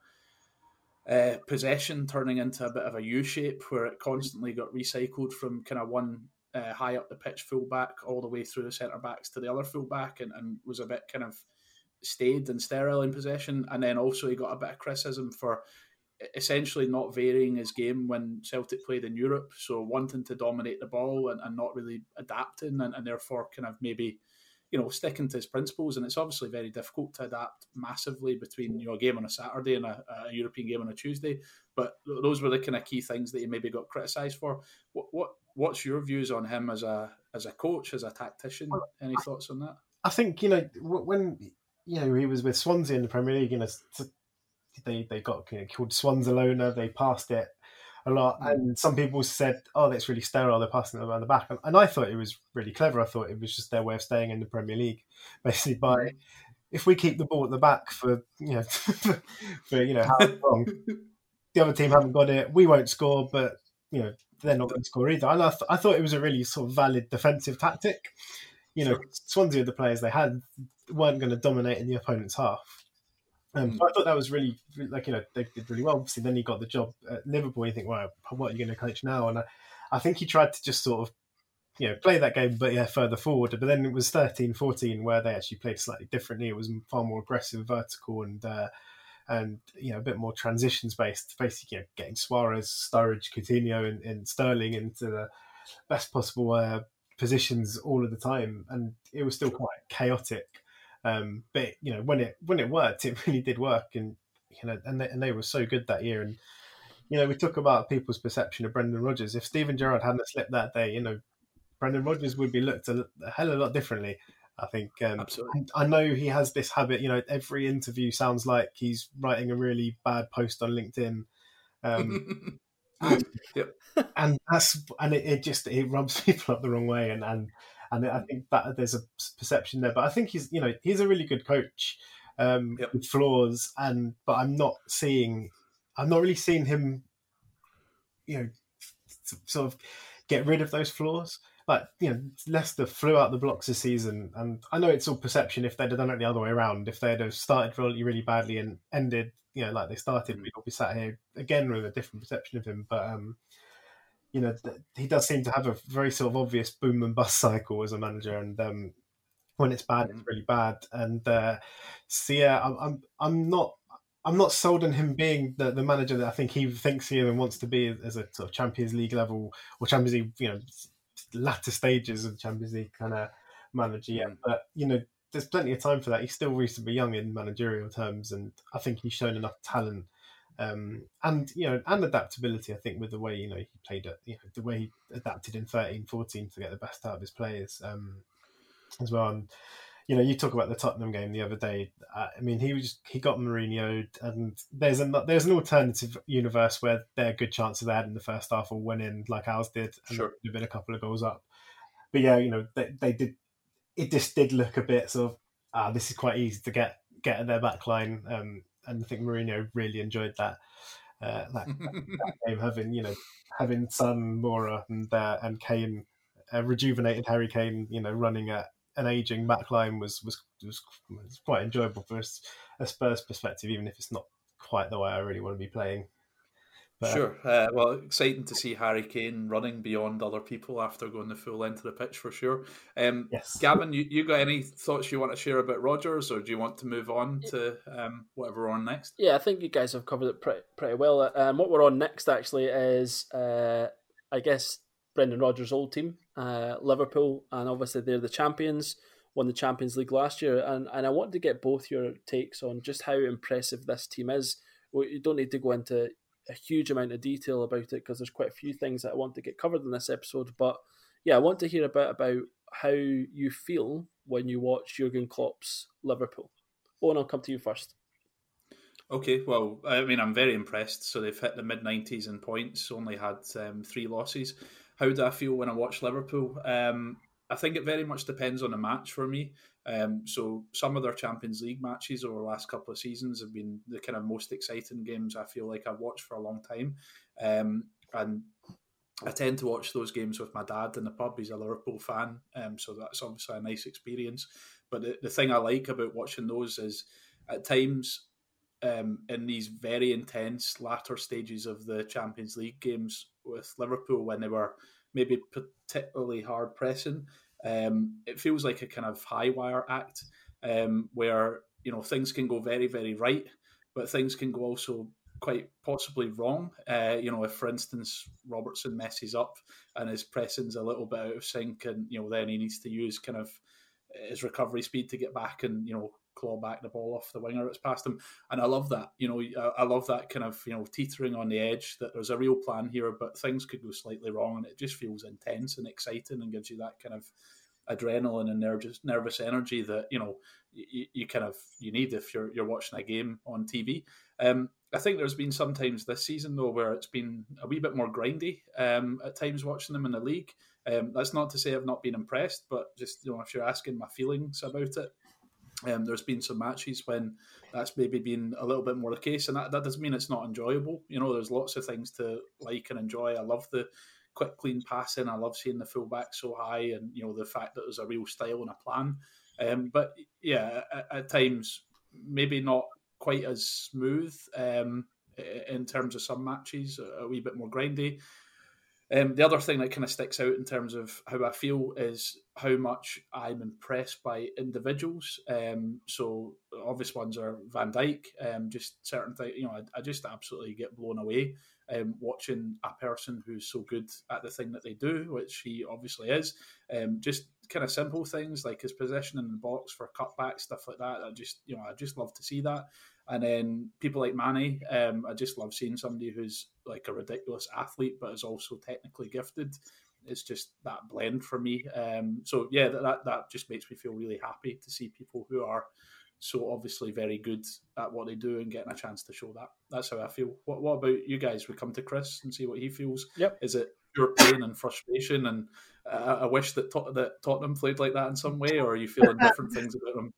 uh, possession turning into a bit of a U-shape where it constantly got recycled from kind of one uh, high up the pitch fullback all the way through the centre-backs to the other fullback, and, and was a bit kind of staid and sterile in possession. And then also he got a bit of criticism for essentially not varying his game when Celtic played in Europe, so wanting to dominate the ball and, and not really adapting, and, and therefore kind of maybe, you know, sticking to his principles. And it's obviously very difficult to adapt massively between, you know, a game on a Saturday and a, a European game on a Tuesday. But those were the kind of key things that he maybe got criticised for. What what what's your views on him as a as a coach, as a tactician? Any thoughts on that? I think, you know, when, you know, he was with Swansea in the Premier League, you know, They they got, you know, called Swanzalona. They passed it a lot, mm. and some people said, "Oh, that's really sterile. They're passing it around the back." And, and I thought it was really clever. I thought it was just their way of staying in the Premier League, basically. By mm. if we keep the ball at the back for, you know, for you know how long, the other team haven't got it, we won't score, but you know they're not going to score either. And I, th- I thought it was a really sort of valid defensive tactic. You know, sure. Swansea, the players they had, weren't going to dominate in the opponent's half. Um, so I thought that was really, like, you know, they did really well. Obviously, then he got the job at Liverpool. You think, well, what are you going to coach now? And I, I think he tried to just sort of, you know, play that game, but yeah, further forward. But then it was thirteen fourteen where they actually played slightly differently. It was far more aggressive, vertical, and uh, and you know, a bit more transitions based. Basically, you know, getting Suarez, Sturridge, Coutinho, and, and Sterling into the best possible uh, positions all of the time, and it was still quite chaotic. Um, but you know, when it when it worked, it really did work, and you know, and they, and they were so good that year. And you know, we talk about people's perception of Brendan Rodgers. If Steven Gerrard hadn't slipped that day, you know, Brendan Rodgers would be looked a, a hell of a lot differently. I think. Um, Absolutely. I know he has this habit. You know, every interview sounds like he's writing a really bad post on LinkedIn. Um, and, yep. and that's and it, it just it rubs people up the wrong way, and and. And I think that there's a perception there, but I think he's, you know, he's a really good coach um, yep. with flaws, and but I'm not seeing, I'm not really seeing him, you know, sort of get rid of those flaws. Like, you know, Leicester flew out the blocks this season, and I know it's all perception. If they'd have done it the other way around, if they'd have started really, really badly and ended, you know, like they started, we'd all be sat here again with a different perception of him. But um, you know, he does seem to have a very sort of obvious boom and bust cycle as a manager, and um, when it's bad, it's really bad. And uh, so yeah, I'm, I'm I'm not I'm not sold on him being the, the manager that I think he thinks he and wants to be as a sort of Champions League level or Champions League, you know, latter stages of Champions League kind of manager yet. But you know, there's plenty of time for that. He's still reasonably young in managerial terms, and I think he's shown enough talent. Um, and you know, and adaptability. I think with the way, you know, he played it, you know, the way he adapted in thirteen fourteen to get the best out of his players um, as well. And you know, you talk about the Tottenham game the other day. Uh, I mean, he was he got Mourinho'd, and there's a there's an alternative universe where there are good chances they had in the first half or winning like ours did, and Sure. there'd been a couple of goals up. But yeah, you know, they they did. It just did look a bit sort of ah, this is quite easy to get get at their back line, um, and I think Mourinho really enjoyed that uh, that, that game, having you know having Son, Moura, and uh, and Kane, uh, rejuvenated Harry Kane, you know, running at an aging back line was was was, was quite enjoyable for a Spurs perspective, even if it's not quite the way I really want to be playing. But, sure. Uh, well, exciting to see Harry Kane running beyond other people after going the full length of the pitch for sure. Um, yes. Gavin, you, you got any thoughts you want to share about Rodgers, or do you want to move on to um, whatever we're on next? Yeah, I think you guys have covered it pretty, pretty well. Um, what we're on next actually is, uh, I guess, Brendan Rodgers' old team, uh, Liverpool, and obviously they're the champions, won the Champions League last year, and, and I want to get both your takes on just how impressive this team is. You don't need to go into a huge amount of detail about it because there's quite a few things that I want to get covered in this episode, but yeah, I want to hear a bit about how you feel when you watch Jurgen Klopp's Liverpool. Owen, I'll come to you first. Okay, well, I mean, I'm very impressed. So they've hit the mid nineties in points, only had um, three losses. How do I feel when I watch Liverpool? Um, I think it very much depends on the match for me. Um, so some of their Champions League matches over the last couple of seasons have been the kind of most exciting games I feel like I've watched for a long time. Um, and I tend to watch those games with my dad in the pub. He's a Liverpool fan, um, so that's obviously a nice experience. But the, the thing I like about watching those is at times um, in these very intense latter stages of the Champions League games with Liverpool when they were maybe particularly hard pressing, um, it feels like a kind of high wire act um, where you know things can go very, very right, but things can go also quite possibly wrong. Uh, you know, if for instance Robertson messes up and his pressing's a little bit out of sync, and you know then he needs to use kind of his recovery speed to get back and you know claw back the ball off the winger that's past him. And I love that. You know, I, I love that kind of you know teetering on the edge that there's a real plan here, but things could go slightly wrong, and it just feels intense and exciting and gives you that kind of adrenaline and nervous nervous energy that you know you, you kind of you need if you're you're watching a game on T V. Um, I think there's been some times this season though where it's been a wee bit more grindy um, at times watching them in the league. Um, that's not to say I've not been impressed, but just you know if you're asking my feelings about it, um, there's been some matches when that's maybe been a little bit more the case, and that, that doesn't mean it's not enjoyable. You know, there's lots of things to like and enjoy. I love the quick, clean passing. I love seeing the fullback so high, and you know the fact that there's a real style and a plan. Um, but yeah, at, at times maybe not quite as smooth um, in terms of some matches, a wee bit more grindy. Um, the other thing that kind of sticks out in terms of how I feel is how much I'm impressed by individuals. Um, so obvious ones are Van Dijk. Um, just certain things, you know, I, I just absolutely get blown away um, watching a person who's so good at the thing that they do, which he obviously is. Um, just kind of simple things like his position in the box for cutbacks, stuff like that. I just, you know, I just love to see that. And then people like Manny, um, I just love seeing somebody who's like a ridiculous athlete, but is also technically gifted. It's just that blend for me. Um, so yeah, that that just makes me feel really happy to see people who are so obviously very good at what they do and getting a chance to show that. That's how I feel. What What about you guys? We come to Chris and see what he feels. Yep. Is it pure pain and frustration, and uh, I wish that Tot- that Tottenham played like that in some way, or are you feeling different things about them?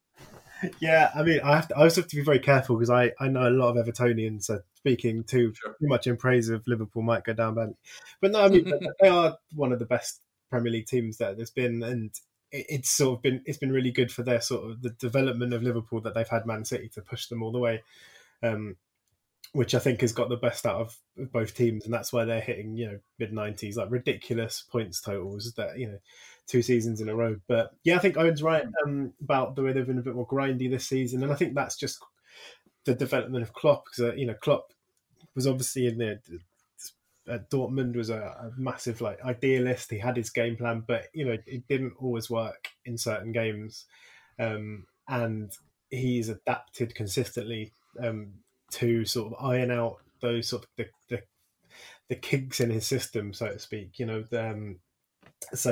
Yeah, I mean, I have to, I also have to be very careful because I, I know a lot of Evertonians, so speaking too, Sure. too much in praise of Liverpool might go down badly. But no, I mean, they are one of the best Premier League teams that there's been, and it, it's sort of been it's been really good for their sort of the development of Liverpool that they've had Man City to push them all the way, um, which I think has got the best out of both teams, and that's why they're hitting you know mid nineties, like ridiculous points totals that you know. Two seasons in a row. But yeah, I think Owen's right um, about the way they've been a bit more grindy this season. And I think that's just the development of Klopp. Because, uh, you know, Klopp was obviously in the... At Dortmund was a, a massive like idealist. He had his game plan, but, you know, it didn't always work in certain games. Um, and he's adapted consistently um, to sort of iron out those sort of the, the, the kinks in his system, so to speak. You know, um, so...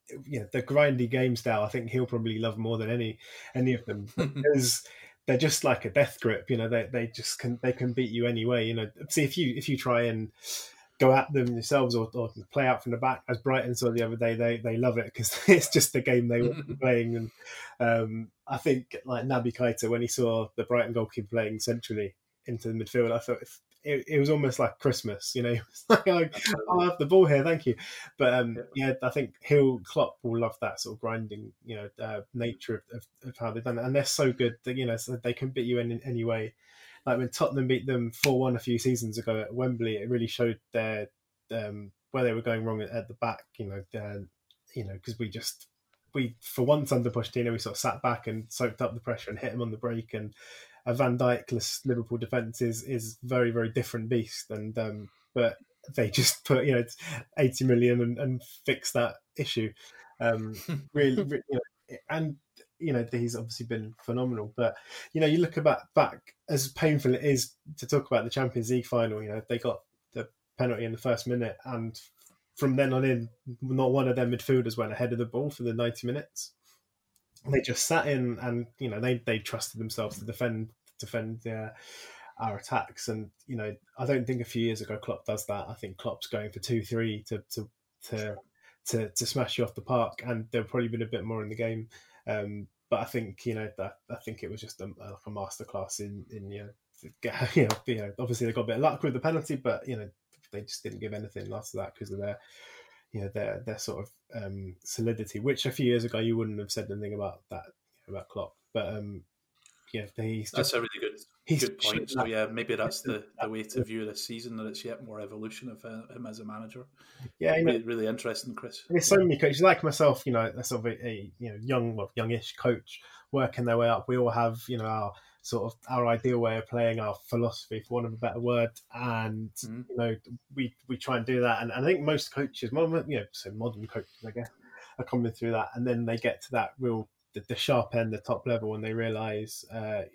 you know, the grindy game style, I think he'll probably love more than any any of them, because they're just like a death grip. You know, they they just can they can beat you anyway. You know, see if you if you try and go at them yourselves or, or play out from the back, as Brighton saw the other day, they they love it because it's just the game they were playing. And um, I think like Naby Keita, when he saw the Brighton goalkeeper playing centrally into the midfield, I thought it, it was almost like Christmas. You know, it's like, like oh, I have the ball here, thank you. But um, yeah. yeah, I think he'll Klopp will love that sort of grinding, you know, uh, nature of, of, of how they've done it, and they're so good that, you know, so they can beat you in, in any way. Like when Tottenham beat them four one a few seasons ago at Wembley, it really showed their um, where they were going wrong at, at the back. You know, uh, you know, because we just we for once under Pochettino, we sort of sat back and soaked up the pressure and hit him on the break. And a Van Dijk-less Liverpool defence is is very very different beast. And um, but they just put, you know, eighty million and, and fix that issue. Um, really, really, you know, and. You know, he's obviously been phenomenal, but you know, you look back back as painful it is to talk about the Champions League final. You know, they got the penalty in the first minute, and from then on in, not one of their midfielders went ahead of the ball for the ninety minutes. They just sat in, and you know, they they trusted themselves to defend defend their our attacks. And you know, I don't think a few years ago Klopp does that. I think Klopp's going for two three to to to to, to smash you off the park, and there'll probably been a bit more in the game. Um, but I think, you know, that I think it was just a, like a masterclass in, in you know, get, you know, you know, obviously they got a bit of luck with the penalty, but you know, they just didn't give anything after that because of their, you know, their their sort of um, solidity. Which a few years ago you wouldn't have said anything about that, you know, about Klopp. But um, yeah, he's just, that's a really good good point. So yeah, maybe that's the, the way to view this season, that it's yet more evolution of uh, him as a manager. Yeah, you know, really, really interesting, Chris. There's so many coaches like myself, you know, a sort of a, a you know young, well, youngish coach working their way up. We all have, you know, our sort of our ideal way of playing, our philosophy, for want of a better word, and mm-hmm. you know, we we try and do that. And, and I think most coaches, modern, you know, so modern coaches, I guess, are coming through that, and then they get to that real the, the sharp end, the top level, and they realise, uh,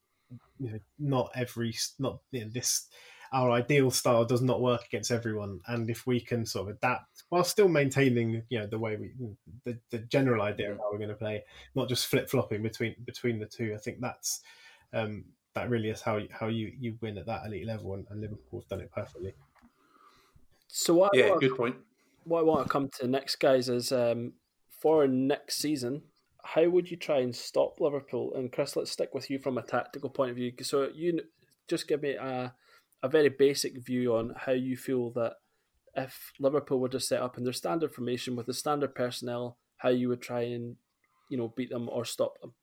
you know, not every, not you know, this. Our ideal style does not work against everyone, and if we can sort of adapt while still maintaining, you know, the way we, the, the general idea of how we're going to play, not just flip flopping between between the two, I think that's um, that really is how how you, you win at that elite level, and, and Liverpool have done it perfectly. So what? Yeah, what good point. What I want to come to next, guys, is um, for next season, how would you try and stop Liverpool? And Chris, let's stick with you from a tactical point of view. So you just give me a. a very basic view on how you feel that if Liverpool were to set up in their standard formation with the standard personnel, how you would try and, you know, beat them or stop them.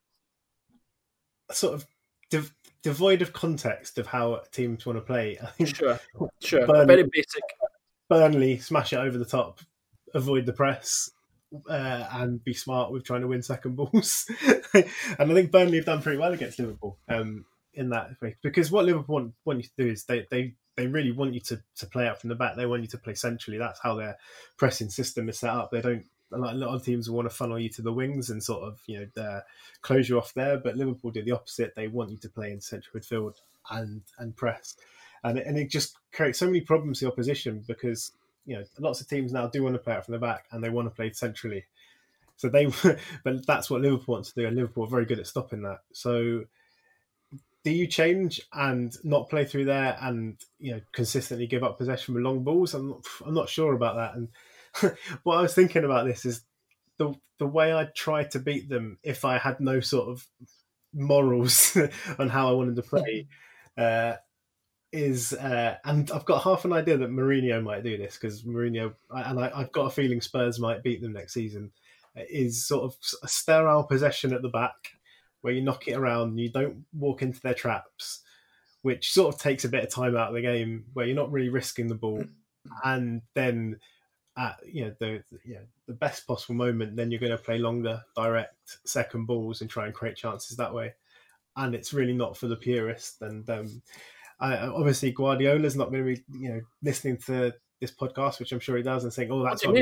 Sort of de- devoid of context of how teams want to play. I think sure, sure. Burnley, very basic. Burnley, smash it over the top, avoid the press, uh, and be smart with trying to win second balls. And I think Burnley have done pretty well against Liverpool. Um, in that way, because what Liverpool want, want you to do is they, they, they really want you to, to play out from the back. They want you to play centrally. That's how their pressing system is set up. They don't, a lot of teams want to funnel you to the wings and sort of, you know, uh, close you off there. But Liverpool do the opposite. They want you to play in central midfield and and press, and and it just creates so many problems for the opposition, because you know lots of teams now do want to play out from the back and they want to play centrally. So they, but that's what Liverpool want to do, and Liverpool are very good at stopping that. So. Do you change and not play through there and, you know, consistently give up possession with long balls? I'm not, I'm not sure about that. And what I was thinking about this is the the way I'd try to beat them if I had no sort of morals on how I wanted to play uh, is, uh, and I've got half an idea that Mourinho might do this, because Mourinho, and I, I've got a feeling Spurs might beat them next season, is sort of a sterile possession at the back, where you knock it around and you don't walk into their traps, which sort of takes a bit of time out of the game, where you're not really risking the ball. And then at you know the you know, the best possible moment, then you're going to play longer, direct second balls and try and create chances that way. And it's really not for the purist. And um, I, obviously Guardiola's not going to be you know listening to this podcast, which I'm sure he does, and saying, "Oh, that's what,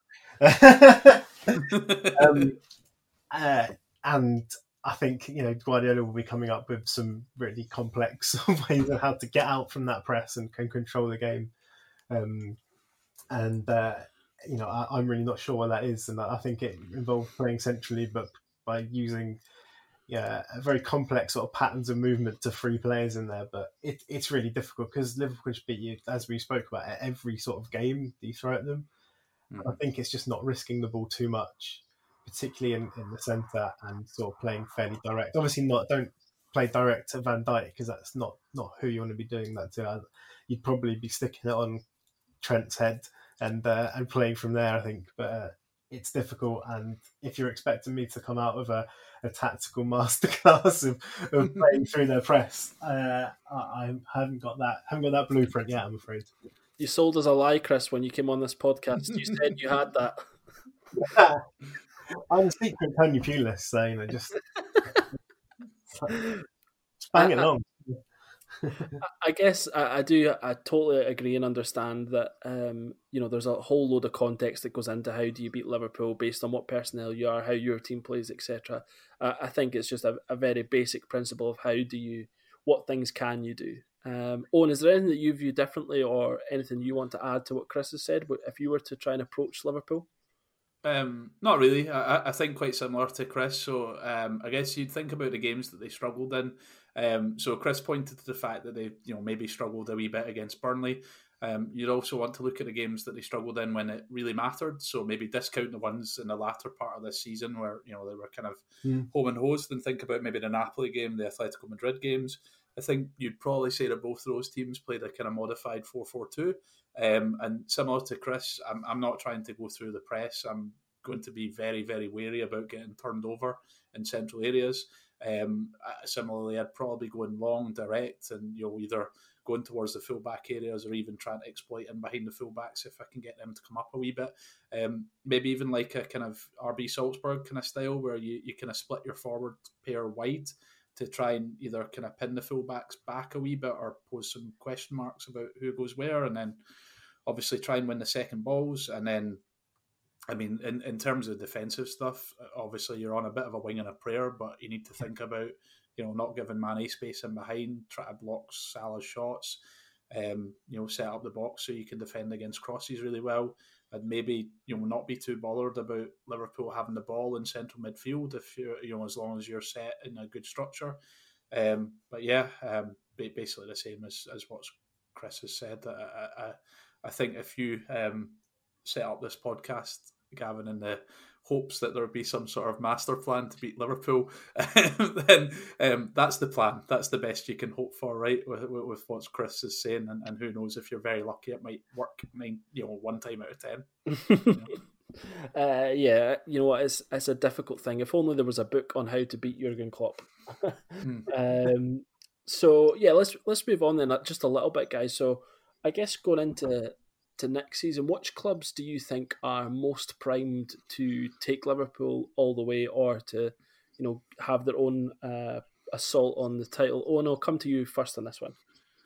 what I mean." um, uh, and I think, you know, Guardiola will be coming up with some really complex ways of how to get out from that press and can control the game. Um, and uh, you know, I, I'm really not sure what that is, and I think it involved playing centrally, but by using yeah a very complex sort of patterns of movement to three players in there. But it, it's really difficult because Liverpool should beat you, as we spoke about, at every sort of game that you throw at them. Mm-hmm. I think it's just not risking the ball too much, particularly in, in the centre, and sort of playing fairly direct. Obviously, not don't play direct to Van Dijk because that's not not who you want to be doing that to. You'd probably be sticking it on Trent's head and uh, and playing from there, I think. But uh, it's difficult, and if you're expecting me to come out with a, a tactical masterclass of, of playing through their press, uh, I, I haven't got that haven't got that blueprint yet, I'm afraid. You sold us a lie, Chris, when you came on this podcast. You said you had that. I'm a secret Tony Pulis, so you know, just bang it along. I guess I, I do. I totally agree and understand that. Um, you know, there's a whole load of context that goes into how do you beat Liverpool based on what personnel you are, how your team plays, et cetera. Uh, I think it's just a, a very basic principle of how do you, what things can you do. Um, Owen, is there anything that you view differently, or anything you want to add to what Chris has said? If you were to try and approach Liverpool. Um, not really. I, I think quite similar to Chris. So um, I guess you'd think about the games that they struggled in. Um, so Chris pointed to the fact that they, you know, maybe struggled a wee bit against Burnley. Um, you'd also want to look at the games that they struggled in when it really mattered. So maybe discount the ones in the latter part of this season where, you know, they were kind of mm. home and hosed, and think about maybe the Napoli game, the Atletico Madrid games. I think you'd probably say that both of those teams played a kind of modified four four two. Um, and similar to Chris, I'm, I'm not trying to go through the press. I'm going to be very, very wary about getting turned over in central areas. Um, similarly, I'd probably go in long, direct, and you know, either going towards the fullback areas or even trying to exploit in behind the fullbacks if I can get them to come up a wee bit. Um, maybe even like a kind of R B Salzburg kind of style where you, you kind of split your forward pair wide to try and either kind of pin the fullbacks back a wee bit or pose some question marks about who goes where, and then obviously try and win the second balls. And then, I mean, in, in terms of defensive stuff, obviously you're on a bit of a wing and a prayer, but you need to think about, you know, not giving Mane space in behind, try to block Salah's shots, um, you know, set up the box so you can defend against crosses really well, and maybe, you know, not be too bothered about Liverpool having the ball in central midfield if you're, you know, as long as you're set in a good structure. Um, but yeah, um, basically the same as, as what Chris has said. I, I, I think if you um, set up this podcast, Gavin, in the hopes that there would be some sort of master plan to beat Liverpool, then um, that's the plan. That's the best you can hope for, right? With, with what Chris is saying, and, and who knows, if you're very lucky, it might work. Nine, you know, one time out of ten. You know? uh, yeah, you know what? It's it's a difficult thing. If only there was a book on how to beat Jurgen Klopp. mm. um, so yeah, let's let's move on then, just a little bit, guys. So I guess going into to next season, which clubs do you think are most primed to take Liverpool all the way, or to, you know, have their own uh, assault on the title? Oh, no, I'll come to you first on this one.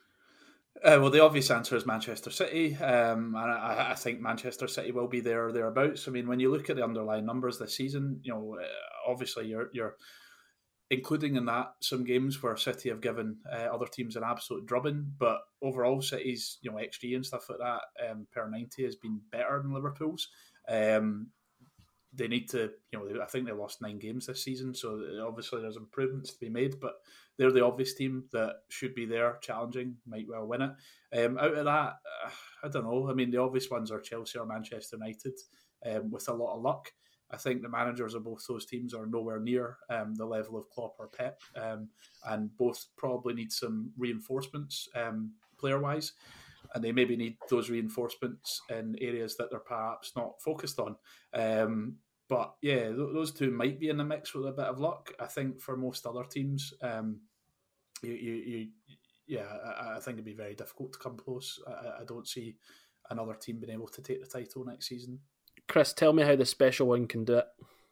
Uh, well, the obvious answer is Manchester City, um, and I, I think Manchester City will be there or thereabouts. I mean, when you look at the underlying numbers this season, you know, obviously you're you're including in that some games where City have given uh, other teams an absolute drubbing, but overall City's, you know, X G and stuff like that um, per ninety has been better than Liverpool's. Um, they need to, you know, I think they lost nine games this season, so obviously there's improvements to be made, but they're the obvious team that should be there challenging, might well win it. Um, out of that, uh, I don't know. I mean, the obvious ones are Chelsea or Manchester United, um, with a lot of luck. I think the managers of both those teams are nowhere near um, the level of Klopp or Pep, um, and both probably need some reinforcements um, player-wise, and they maybe need those reinforcements in areas that they're perhaps not focused on. Um, but yeah, th- those two might be in the mix with a bit of luck. I think for most other teams, um, you, you, you, yeah, I, I think it'd be very difficult to come close. I, I don't see another team being able to take the title next season. Chris, tell me how the special one can do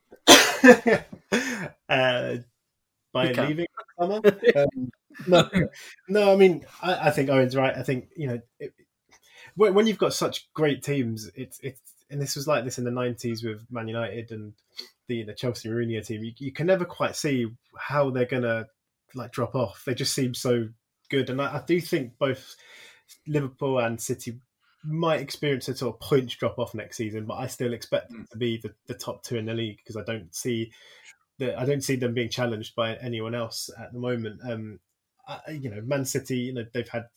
it. uh, by leaving summer? um, no, no. I mean, I, I think Owen's right. I think, you know, it, when, when you've got such great teams, it's it's and this was like this in the nineties with Man United and the the Chelsea Mourinho team. You, you can never quite see how they're gonna like drop off. They just seem so good, and I, I do think both Liverpool and City might experience a sort of points drop off next season, but I still expect them to be the, the top two in the league because I don't see the I don't see them being challenged by anyone else at the moment. Um, I, you know, Man City, you know, they've had,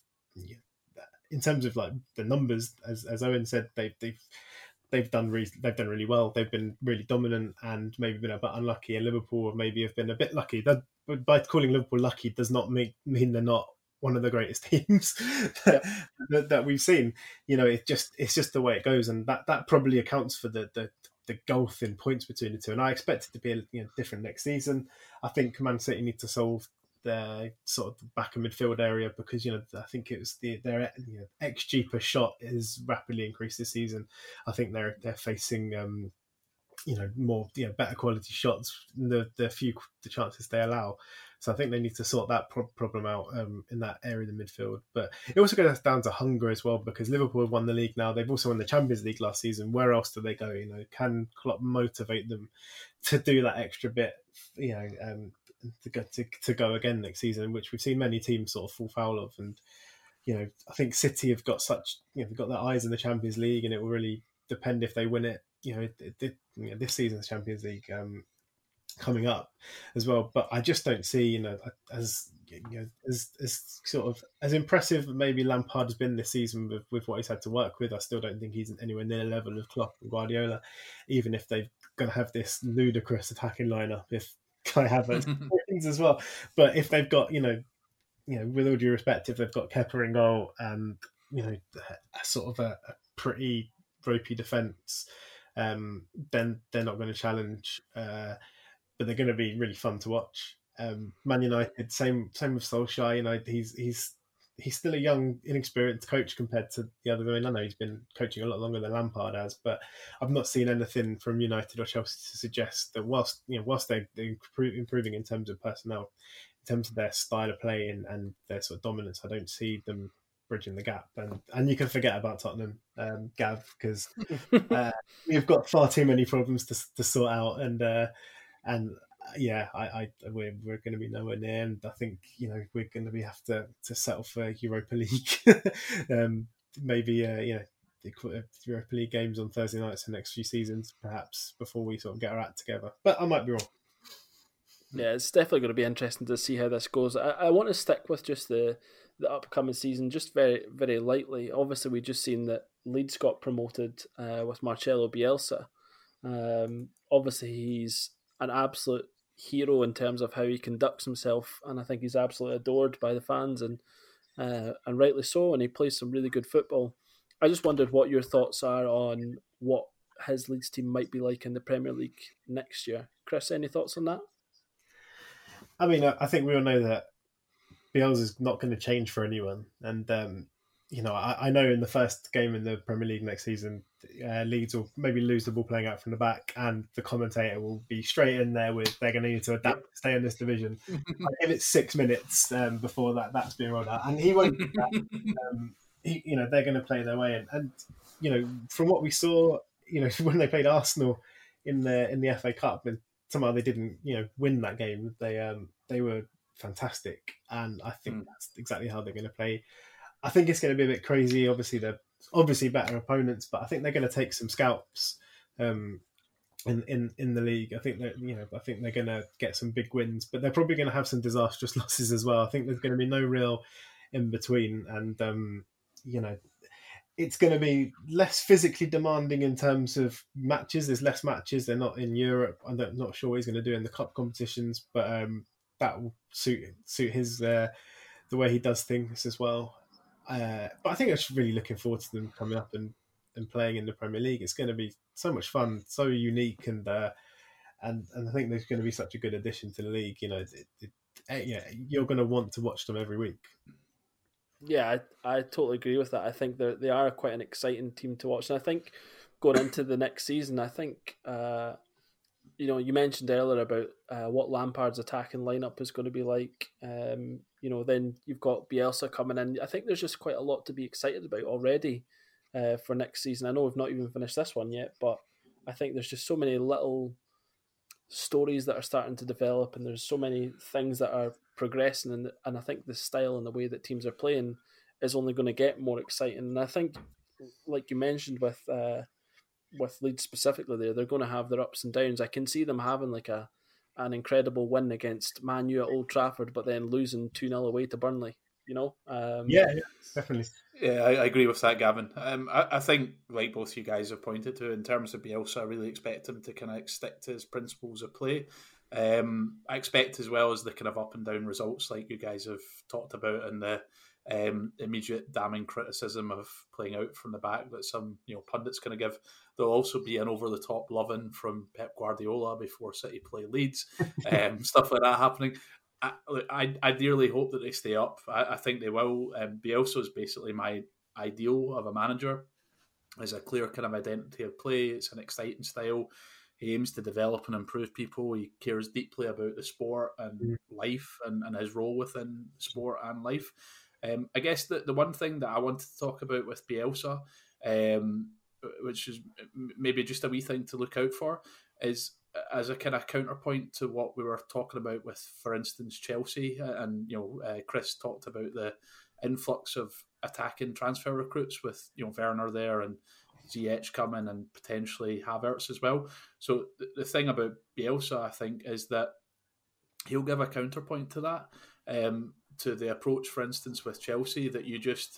in terms of like the numbers, as as Owen said, they've they've they've done re- they've done really well. They've been really dominant and maybe been a bit unlucky. And Liverpool maybe have been a bit lucky. That, by calling Liverpool lucky does not make, mean they're not one of the greatest teams that, that, that we've seen. You know, it just it's just the way it goes, and that, that probably accounts for the, the the gulf in points between the two. And I expect it to be, you know, different next season. I think Man City need to solve their sort of back and midfield area because, you know, I think it was the their you know, X G per shot is rapidly increased this season. I think they're they're facing um, you know, more, you know, better quality shots than the the few the chances they allow. So I think they need to sort that pro- problem out um, in that area of the midfield. But it also goes down to hunger as well, because Liverpool have won the league now. They've also won the Champions League last season. Where else do they go? You know, can Klopp motivate them to do that extra bit? You know, um, to go to, to go again next season, which we've seen many teams sort of fall foul of. And you know, I think City have got such, you know, they've got their eyes in the Champions League, and it will really depend if they win it. You know, it, it, it, you know this season's Champions League. Um, coming up as well, but I just don't see, you know, as you know, as as sort of as impressive maybe Lampard has been this season with, with what he's had to work with. I still don't think he's anywhere near the level of Klopp and Guardiola, even if they're going to have this ludicrous attacking lineup if Kai Havertz wins as well. But if they've got, you know, you know, with all due respect, if they've got Kepa in goal and, you know, a sort of a, a pretty ropey defence, um, then they're not going to challenge. Uh, but they're going to be really fun to watch. Um, Man United, same same with Solskjaer. You know, he's he's he's still a young, inexperienced coach compared to the other. I mean, I know he's been coaching a lot longer than Lampard has, but I've not seen anything from United or Chelsea to suggest that whilst you know whilst they're improving in terms of personnel, in terms of their style of play and, and their sort of dominance, I don't see them bridging the gap. And and you can forget about Tottenham, um, Gav, because uh, we've got far too many problems to to sort out. And uh, And yeah, I, I we're we're going to be nowhere near, and I think you know we're going to be have to, to settle for Europa League, um, maybe uh, you know the Europa League games on Thursday nights for the next few seasons, perhaps before we sort of get our act together. But I might be wrong. Yeah, it's definitely going to be interesting to see how this goes. I, I want to stick with just the the upcoming season, just very very lightly. Obviously, we just seen that Leeds got promoted uh, with Marcelo Bielsa. Um, obviously, he's an absolute hero in terms of how he conducts himself, and I think he's absolutely adored by the fans, and uh, and rightly so, and he plays some really good football. I just wondered what your thoughts are on what his Leeds team might be like in the Premier League next year. Chris, any thoughts on that? I mean, I think we all know that Bielsa's not going to change for anyone, and um, you know, I, I know in the first game in the Premier League next season, uh, Leeds will maybe lose the ball playing out from the back, and the commentator will be straight in there with they're going to need to adapt to stay in this division. I give it six minutes um, before that that's being rolled out, and he won't do that. Um, he, you know, they're going to play their way in, and you know, from what we saw, you know, when they played Arsenal in the in the F A Cup, and somehow they didn't, you know, win that game. They um, they were fantastic, and I think mm. that's exactly how they're going to play. I think it's going to be a bit crazy. Obviously, they're obviously better opponents, but I think they're going to take some scalps um, in, in in the league. I think that you know, I think they're going to get some big wins, but they're probably going to have some disastrous losses as well. I think there's going to be no real in between, and um, you know, it's going to be less physically demanding in terms of matches. There's less matches. They're not in Europe. I'm not sure what he's going to do in the cup competitions, but um, that will suit suit his uh, the way he does things as well. Uh, but I think I'm just really looking forward to them coming up and, and playing in the Premier League. It's going to be so much fun, so unique, and uh, and and I think there's going to be such a good addition to the league. You know, it, it, it, yeah, you're going to want to watch them every week. Yeah, I, I totally agree with that. I think they they are quite an exciting team to watch, and I think going into the next season, I think uh, you know, you mentioned earlier about uh, what Lampard's attacking lineup is going to be like. Um, you know, then you've got Bielsa coming in. I think there's just quite a lot to be excited about already uh, for next season. I know we've not even finished this one yet, but I think there's just so many little stories that are starting to develop, and there's so many things that are progressing, and and I think the style and the way that teams are playing is only going to get more exciting. And I think like you mentioned with uh, with Leeds specifically, there they're going to have their ups and downs. I can see them having like a an incredible win against Man U at Old Trafford, but then losing two nil away to Burnley. You know, um, yeah, yeah, definitely. Yeah, I, I agree with that, Gavin. Um, I, I think, like both you guys have pointed to, in terms of Bielsa, I really expect him to kind of stick to his principles of play. Um, I expect as well as the kind of up and down results, like you guys have talked about, and the um, immediate damning criticism of playing out from the back that some you know pundits kind of give. There'll also be an over the top loving from Pep Guardiola before City play Leeds, um, stuff like that happening. I, I, I dearly hope that they stay up. I, I think they will. Um, Bielsa is basically my ideal of a manager. There's a clear kind of identity of play. It's an exciting style. He aims to develop and improve people. He cares deeply about the sport and mm. life and, and his role within sport and life. Um, I guess the, the one thing that I wanted to talk about with Bielsa, um, which is maybe just a wee thing to look out for, is as a kind of counterpoint to what we were talking about with, for instance, Chelsea, and you know, uh, Chris talked about the influx of attacking transfer recruits with you know Werner there and Ziyech coming and potentially Havertz as well. So the, the thing about Bielsa, I think, is that he'll give a counterpoint to that, um, to the approach, for instance, with Chelsea, that you just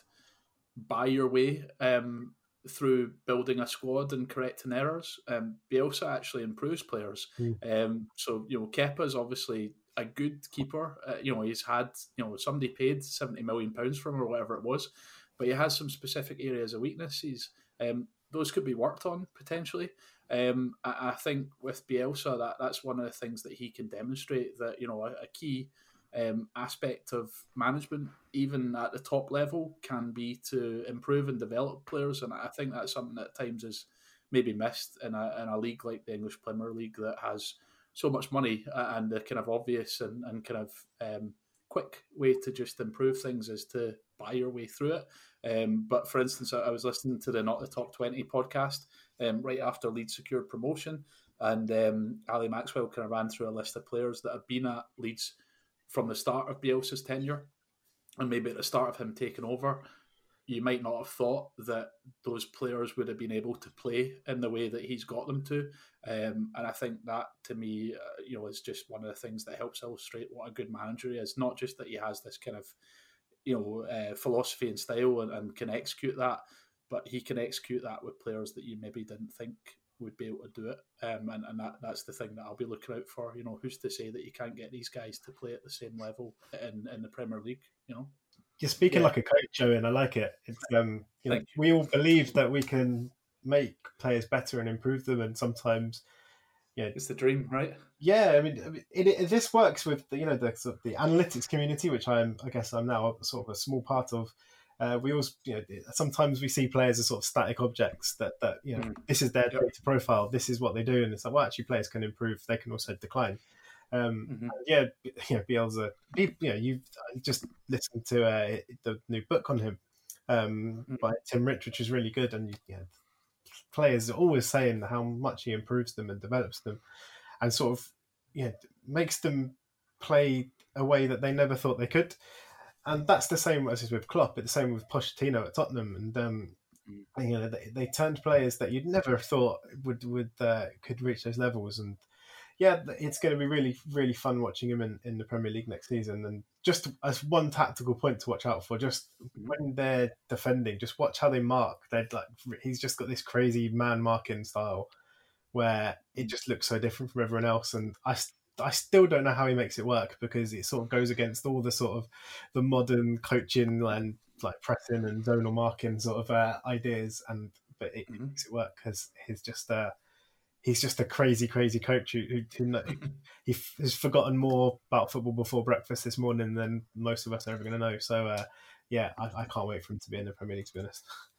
buy your way um, through building a squad and correcting errors. Um, Bielsa actually improves players. Mm. Um, so, you know, Kepa's obviously a good keeper. Uh, you know, he's had, you know, somebody paid seventy million pounds for him or whatever it was, but he has some specific areas of weakness. He's, um, those could be worked on potentially. Um, I, I think with Bielsa, that, that's one of the things that he can demonstrate, that, you know, a, a key Um, aspect of management, even at the top level, can be to improve and develop players, and I think that's something that at times is maybe missed in a in a league like the English Premier League that has so much money, and the kind of obvious and, and kind of um, quick way to just improve things is to buy your way through it. Um, but for instance, I was listening to the Not the Top twenty podcast um, right after Leeds secured promotion, and um, Ali Maxwell kind of ran through a list of players that have been at Leeds from the start of Bielsa's tenure, and maybe at the start of him taking over, you might not have thought that those players would have been able to play in the way that he's got them to. Um, and I think that, to me, uh, you know, is just one of the things that helps illustrate what a good manager he is. Not just that he has this kind of, you know, uh, philosophy and style and, and can execute that, but he can execute that with players that you maybe didn't think would be able to do it, um, and, and that, that's the thing that I'll be looking out for. You know, who's to say that you can't get these guys to play at the same level in, in the Premier League, you know? You're speaking yeah. like a coach, Owen. I like it. It's um, you know, we all believe that we can make players better and improve them, and sometimes, you know, it's the dream, right? Yeah, I mean, it, it, this works with the, you know, the sort of the analytics community, which I'm, I guess, I'm now sort of a small part of. Uh, we always, you know, sometimes we see players as sort of static objects that, that you know, mm. this is their yep. data profile, this is what they do, and it's like, well, actually, players can improve, they can also decline. Um, mm-hmm. Yeah, you know, Bielsa, you know, you've just listened to uh, the new book on him um, mm-hmm. by Tim Rich, which is really good, and you know, players are always saying how much he improves them and develops them, and sort of, you know, makes them play a way that they never thought they could. And that's the same as with Klopp. It's the same with Pochettino at Tottenham, and um, you know they, they turned players that you'd never have thought would would uh, could reach those levels. And yeah, it's going to be really really fun watching him in, in the Premier League next season. And just as one tactical point to watch out for, just when they're defending, just watch how they mark. They're like he's just got this crazy man marking style where it just looks so different from everyone else. And I. I still don't know how he makes it work, because it sort of goes against all the sort of the modern coaching and like pressing and zonal marking sort of uh, ideas. And but it mm-hmm. makes it work because he's just uh, he's just a crazy, crazy coach who, who, who he has forgotten more about football before breakfast this morning than most of us are ever going to know. So uh, yeah, I, I can't wait for him to be in the Premier League, to be honest.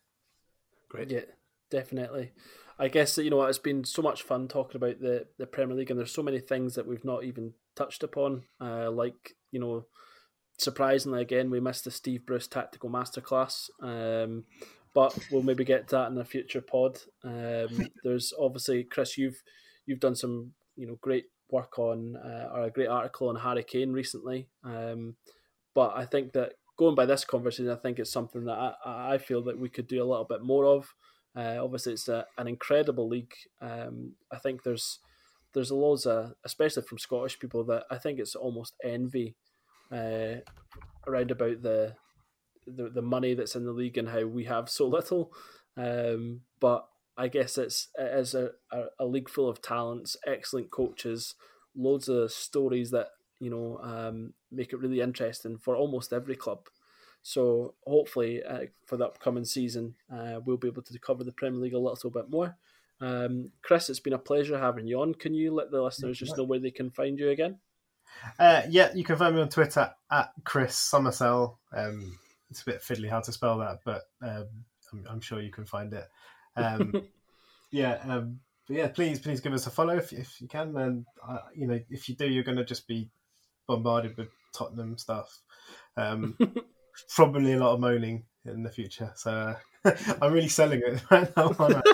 Great, yeah, definitely. I guess, you know, it's been so much fun talking about the, the Premier League, and there's so many things that we've not even touched upon. Uh, like, you know, surprisingly, again, we missed the Steve Bruce tactical masterclass, um, but we'll maybe get to that in a future pod. Um, there's obviously, Chris, you've you've done some, you know, great work on, uh, or a great article on Harry Kane recently. Um, but I think that going by this conversation, I think it's something that I, I feel that we could do a little bit more of. Uh, obviously, it's a, an incredible league. Um, I think there's there's loads of, especially from Scottish people, that I think it's almost envy uh, around about the, the the money that's in the league and how we have so little. Um, but I guess it's it is a, a, a league full of talents, excellent coaches, loads of stories that you know um, make it really interesting for almost every club. So hopefully uh, for the upcoming season, uh, we'll be able to cover the Premier League a little bit more. Um, Chris, it's been a pleasure having you on. Can you let the listeners just know where they can find you again? Uh, yeah, you can find me on Twitter at Chris Summersell. Um, it's a bit fiddly how to spell that, but um, I'm, I'm sure you can find it. Um, yeah, um, but yeah. Please, please give us a follow if, if you can. And uh, you know, if you do, you're going to just be bombarded with Tottenham stuff. Um, probably a lot of moaning in the future. So uh, I'm really selling it right now.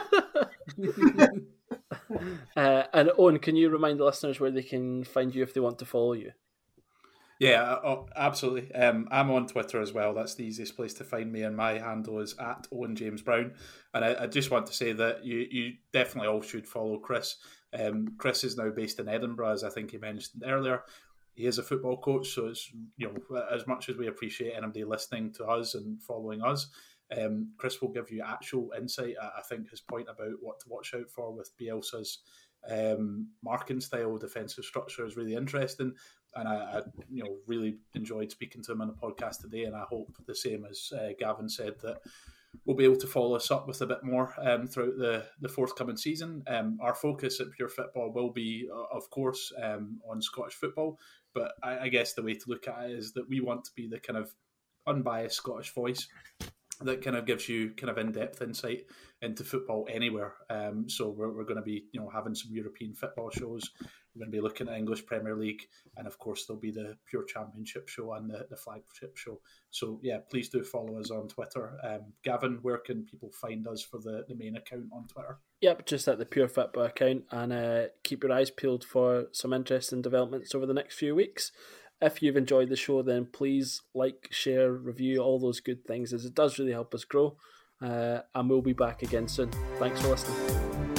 uh, and Owen, can you remind the listeners where they can find you if they want to follow you? Yeah, oh, absolutely. Um, I'm on Twitter as well. That's the easiest place to find me, and my handle is at Owen James Brown. And I, I just want to say that you, you definitely all should follow Chris. Um, Chris is now based in Edinburgh, as I think he mentioned earlier. He is a football coach, so it's, you know, as much as we appreciate anybody listening to us and following us, um, Chris will give you actual insight. I think his point about what to watch out for with Bielsa's um, marking style, defensive structure is really interesting, and I, I, you know, really enjoyed speaking to him on the podcast today. And I hope the same as uh, Gavin said, that we'll be able to follow us up with a bit more um, throughout the, the forthcoming season. Um, our focus at Pure Football will be, uh, of course, um, on Scottish football. But I, I guess the way to look at it is that we want to be the kind of unbiased Scottish voice that kind of gives you kind of in-depth insight into football anywhere. Um, so we're, we're going to be, you know, having some European football shows. We're going to be looking at English Premier League, and of course there'll be the Pure Championship show and the, the flagship show. So yeah, please do follow us on Twitter. Um, Gavin, where can people find us for the, the main account on Twitter? Yep, just at the Pure Football account, and uh, keep your eyes peeled for some interesting developments over the next few weeks. If you've enjoyed the show, then please like, share, review, all those good things, as it does really help us grow. Uh, and we'll be back again soon. Thanks for listening.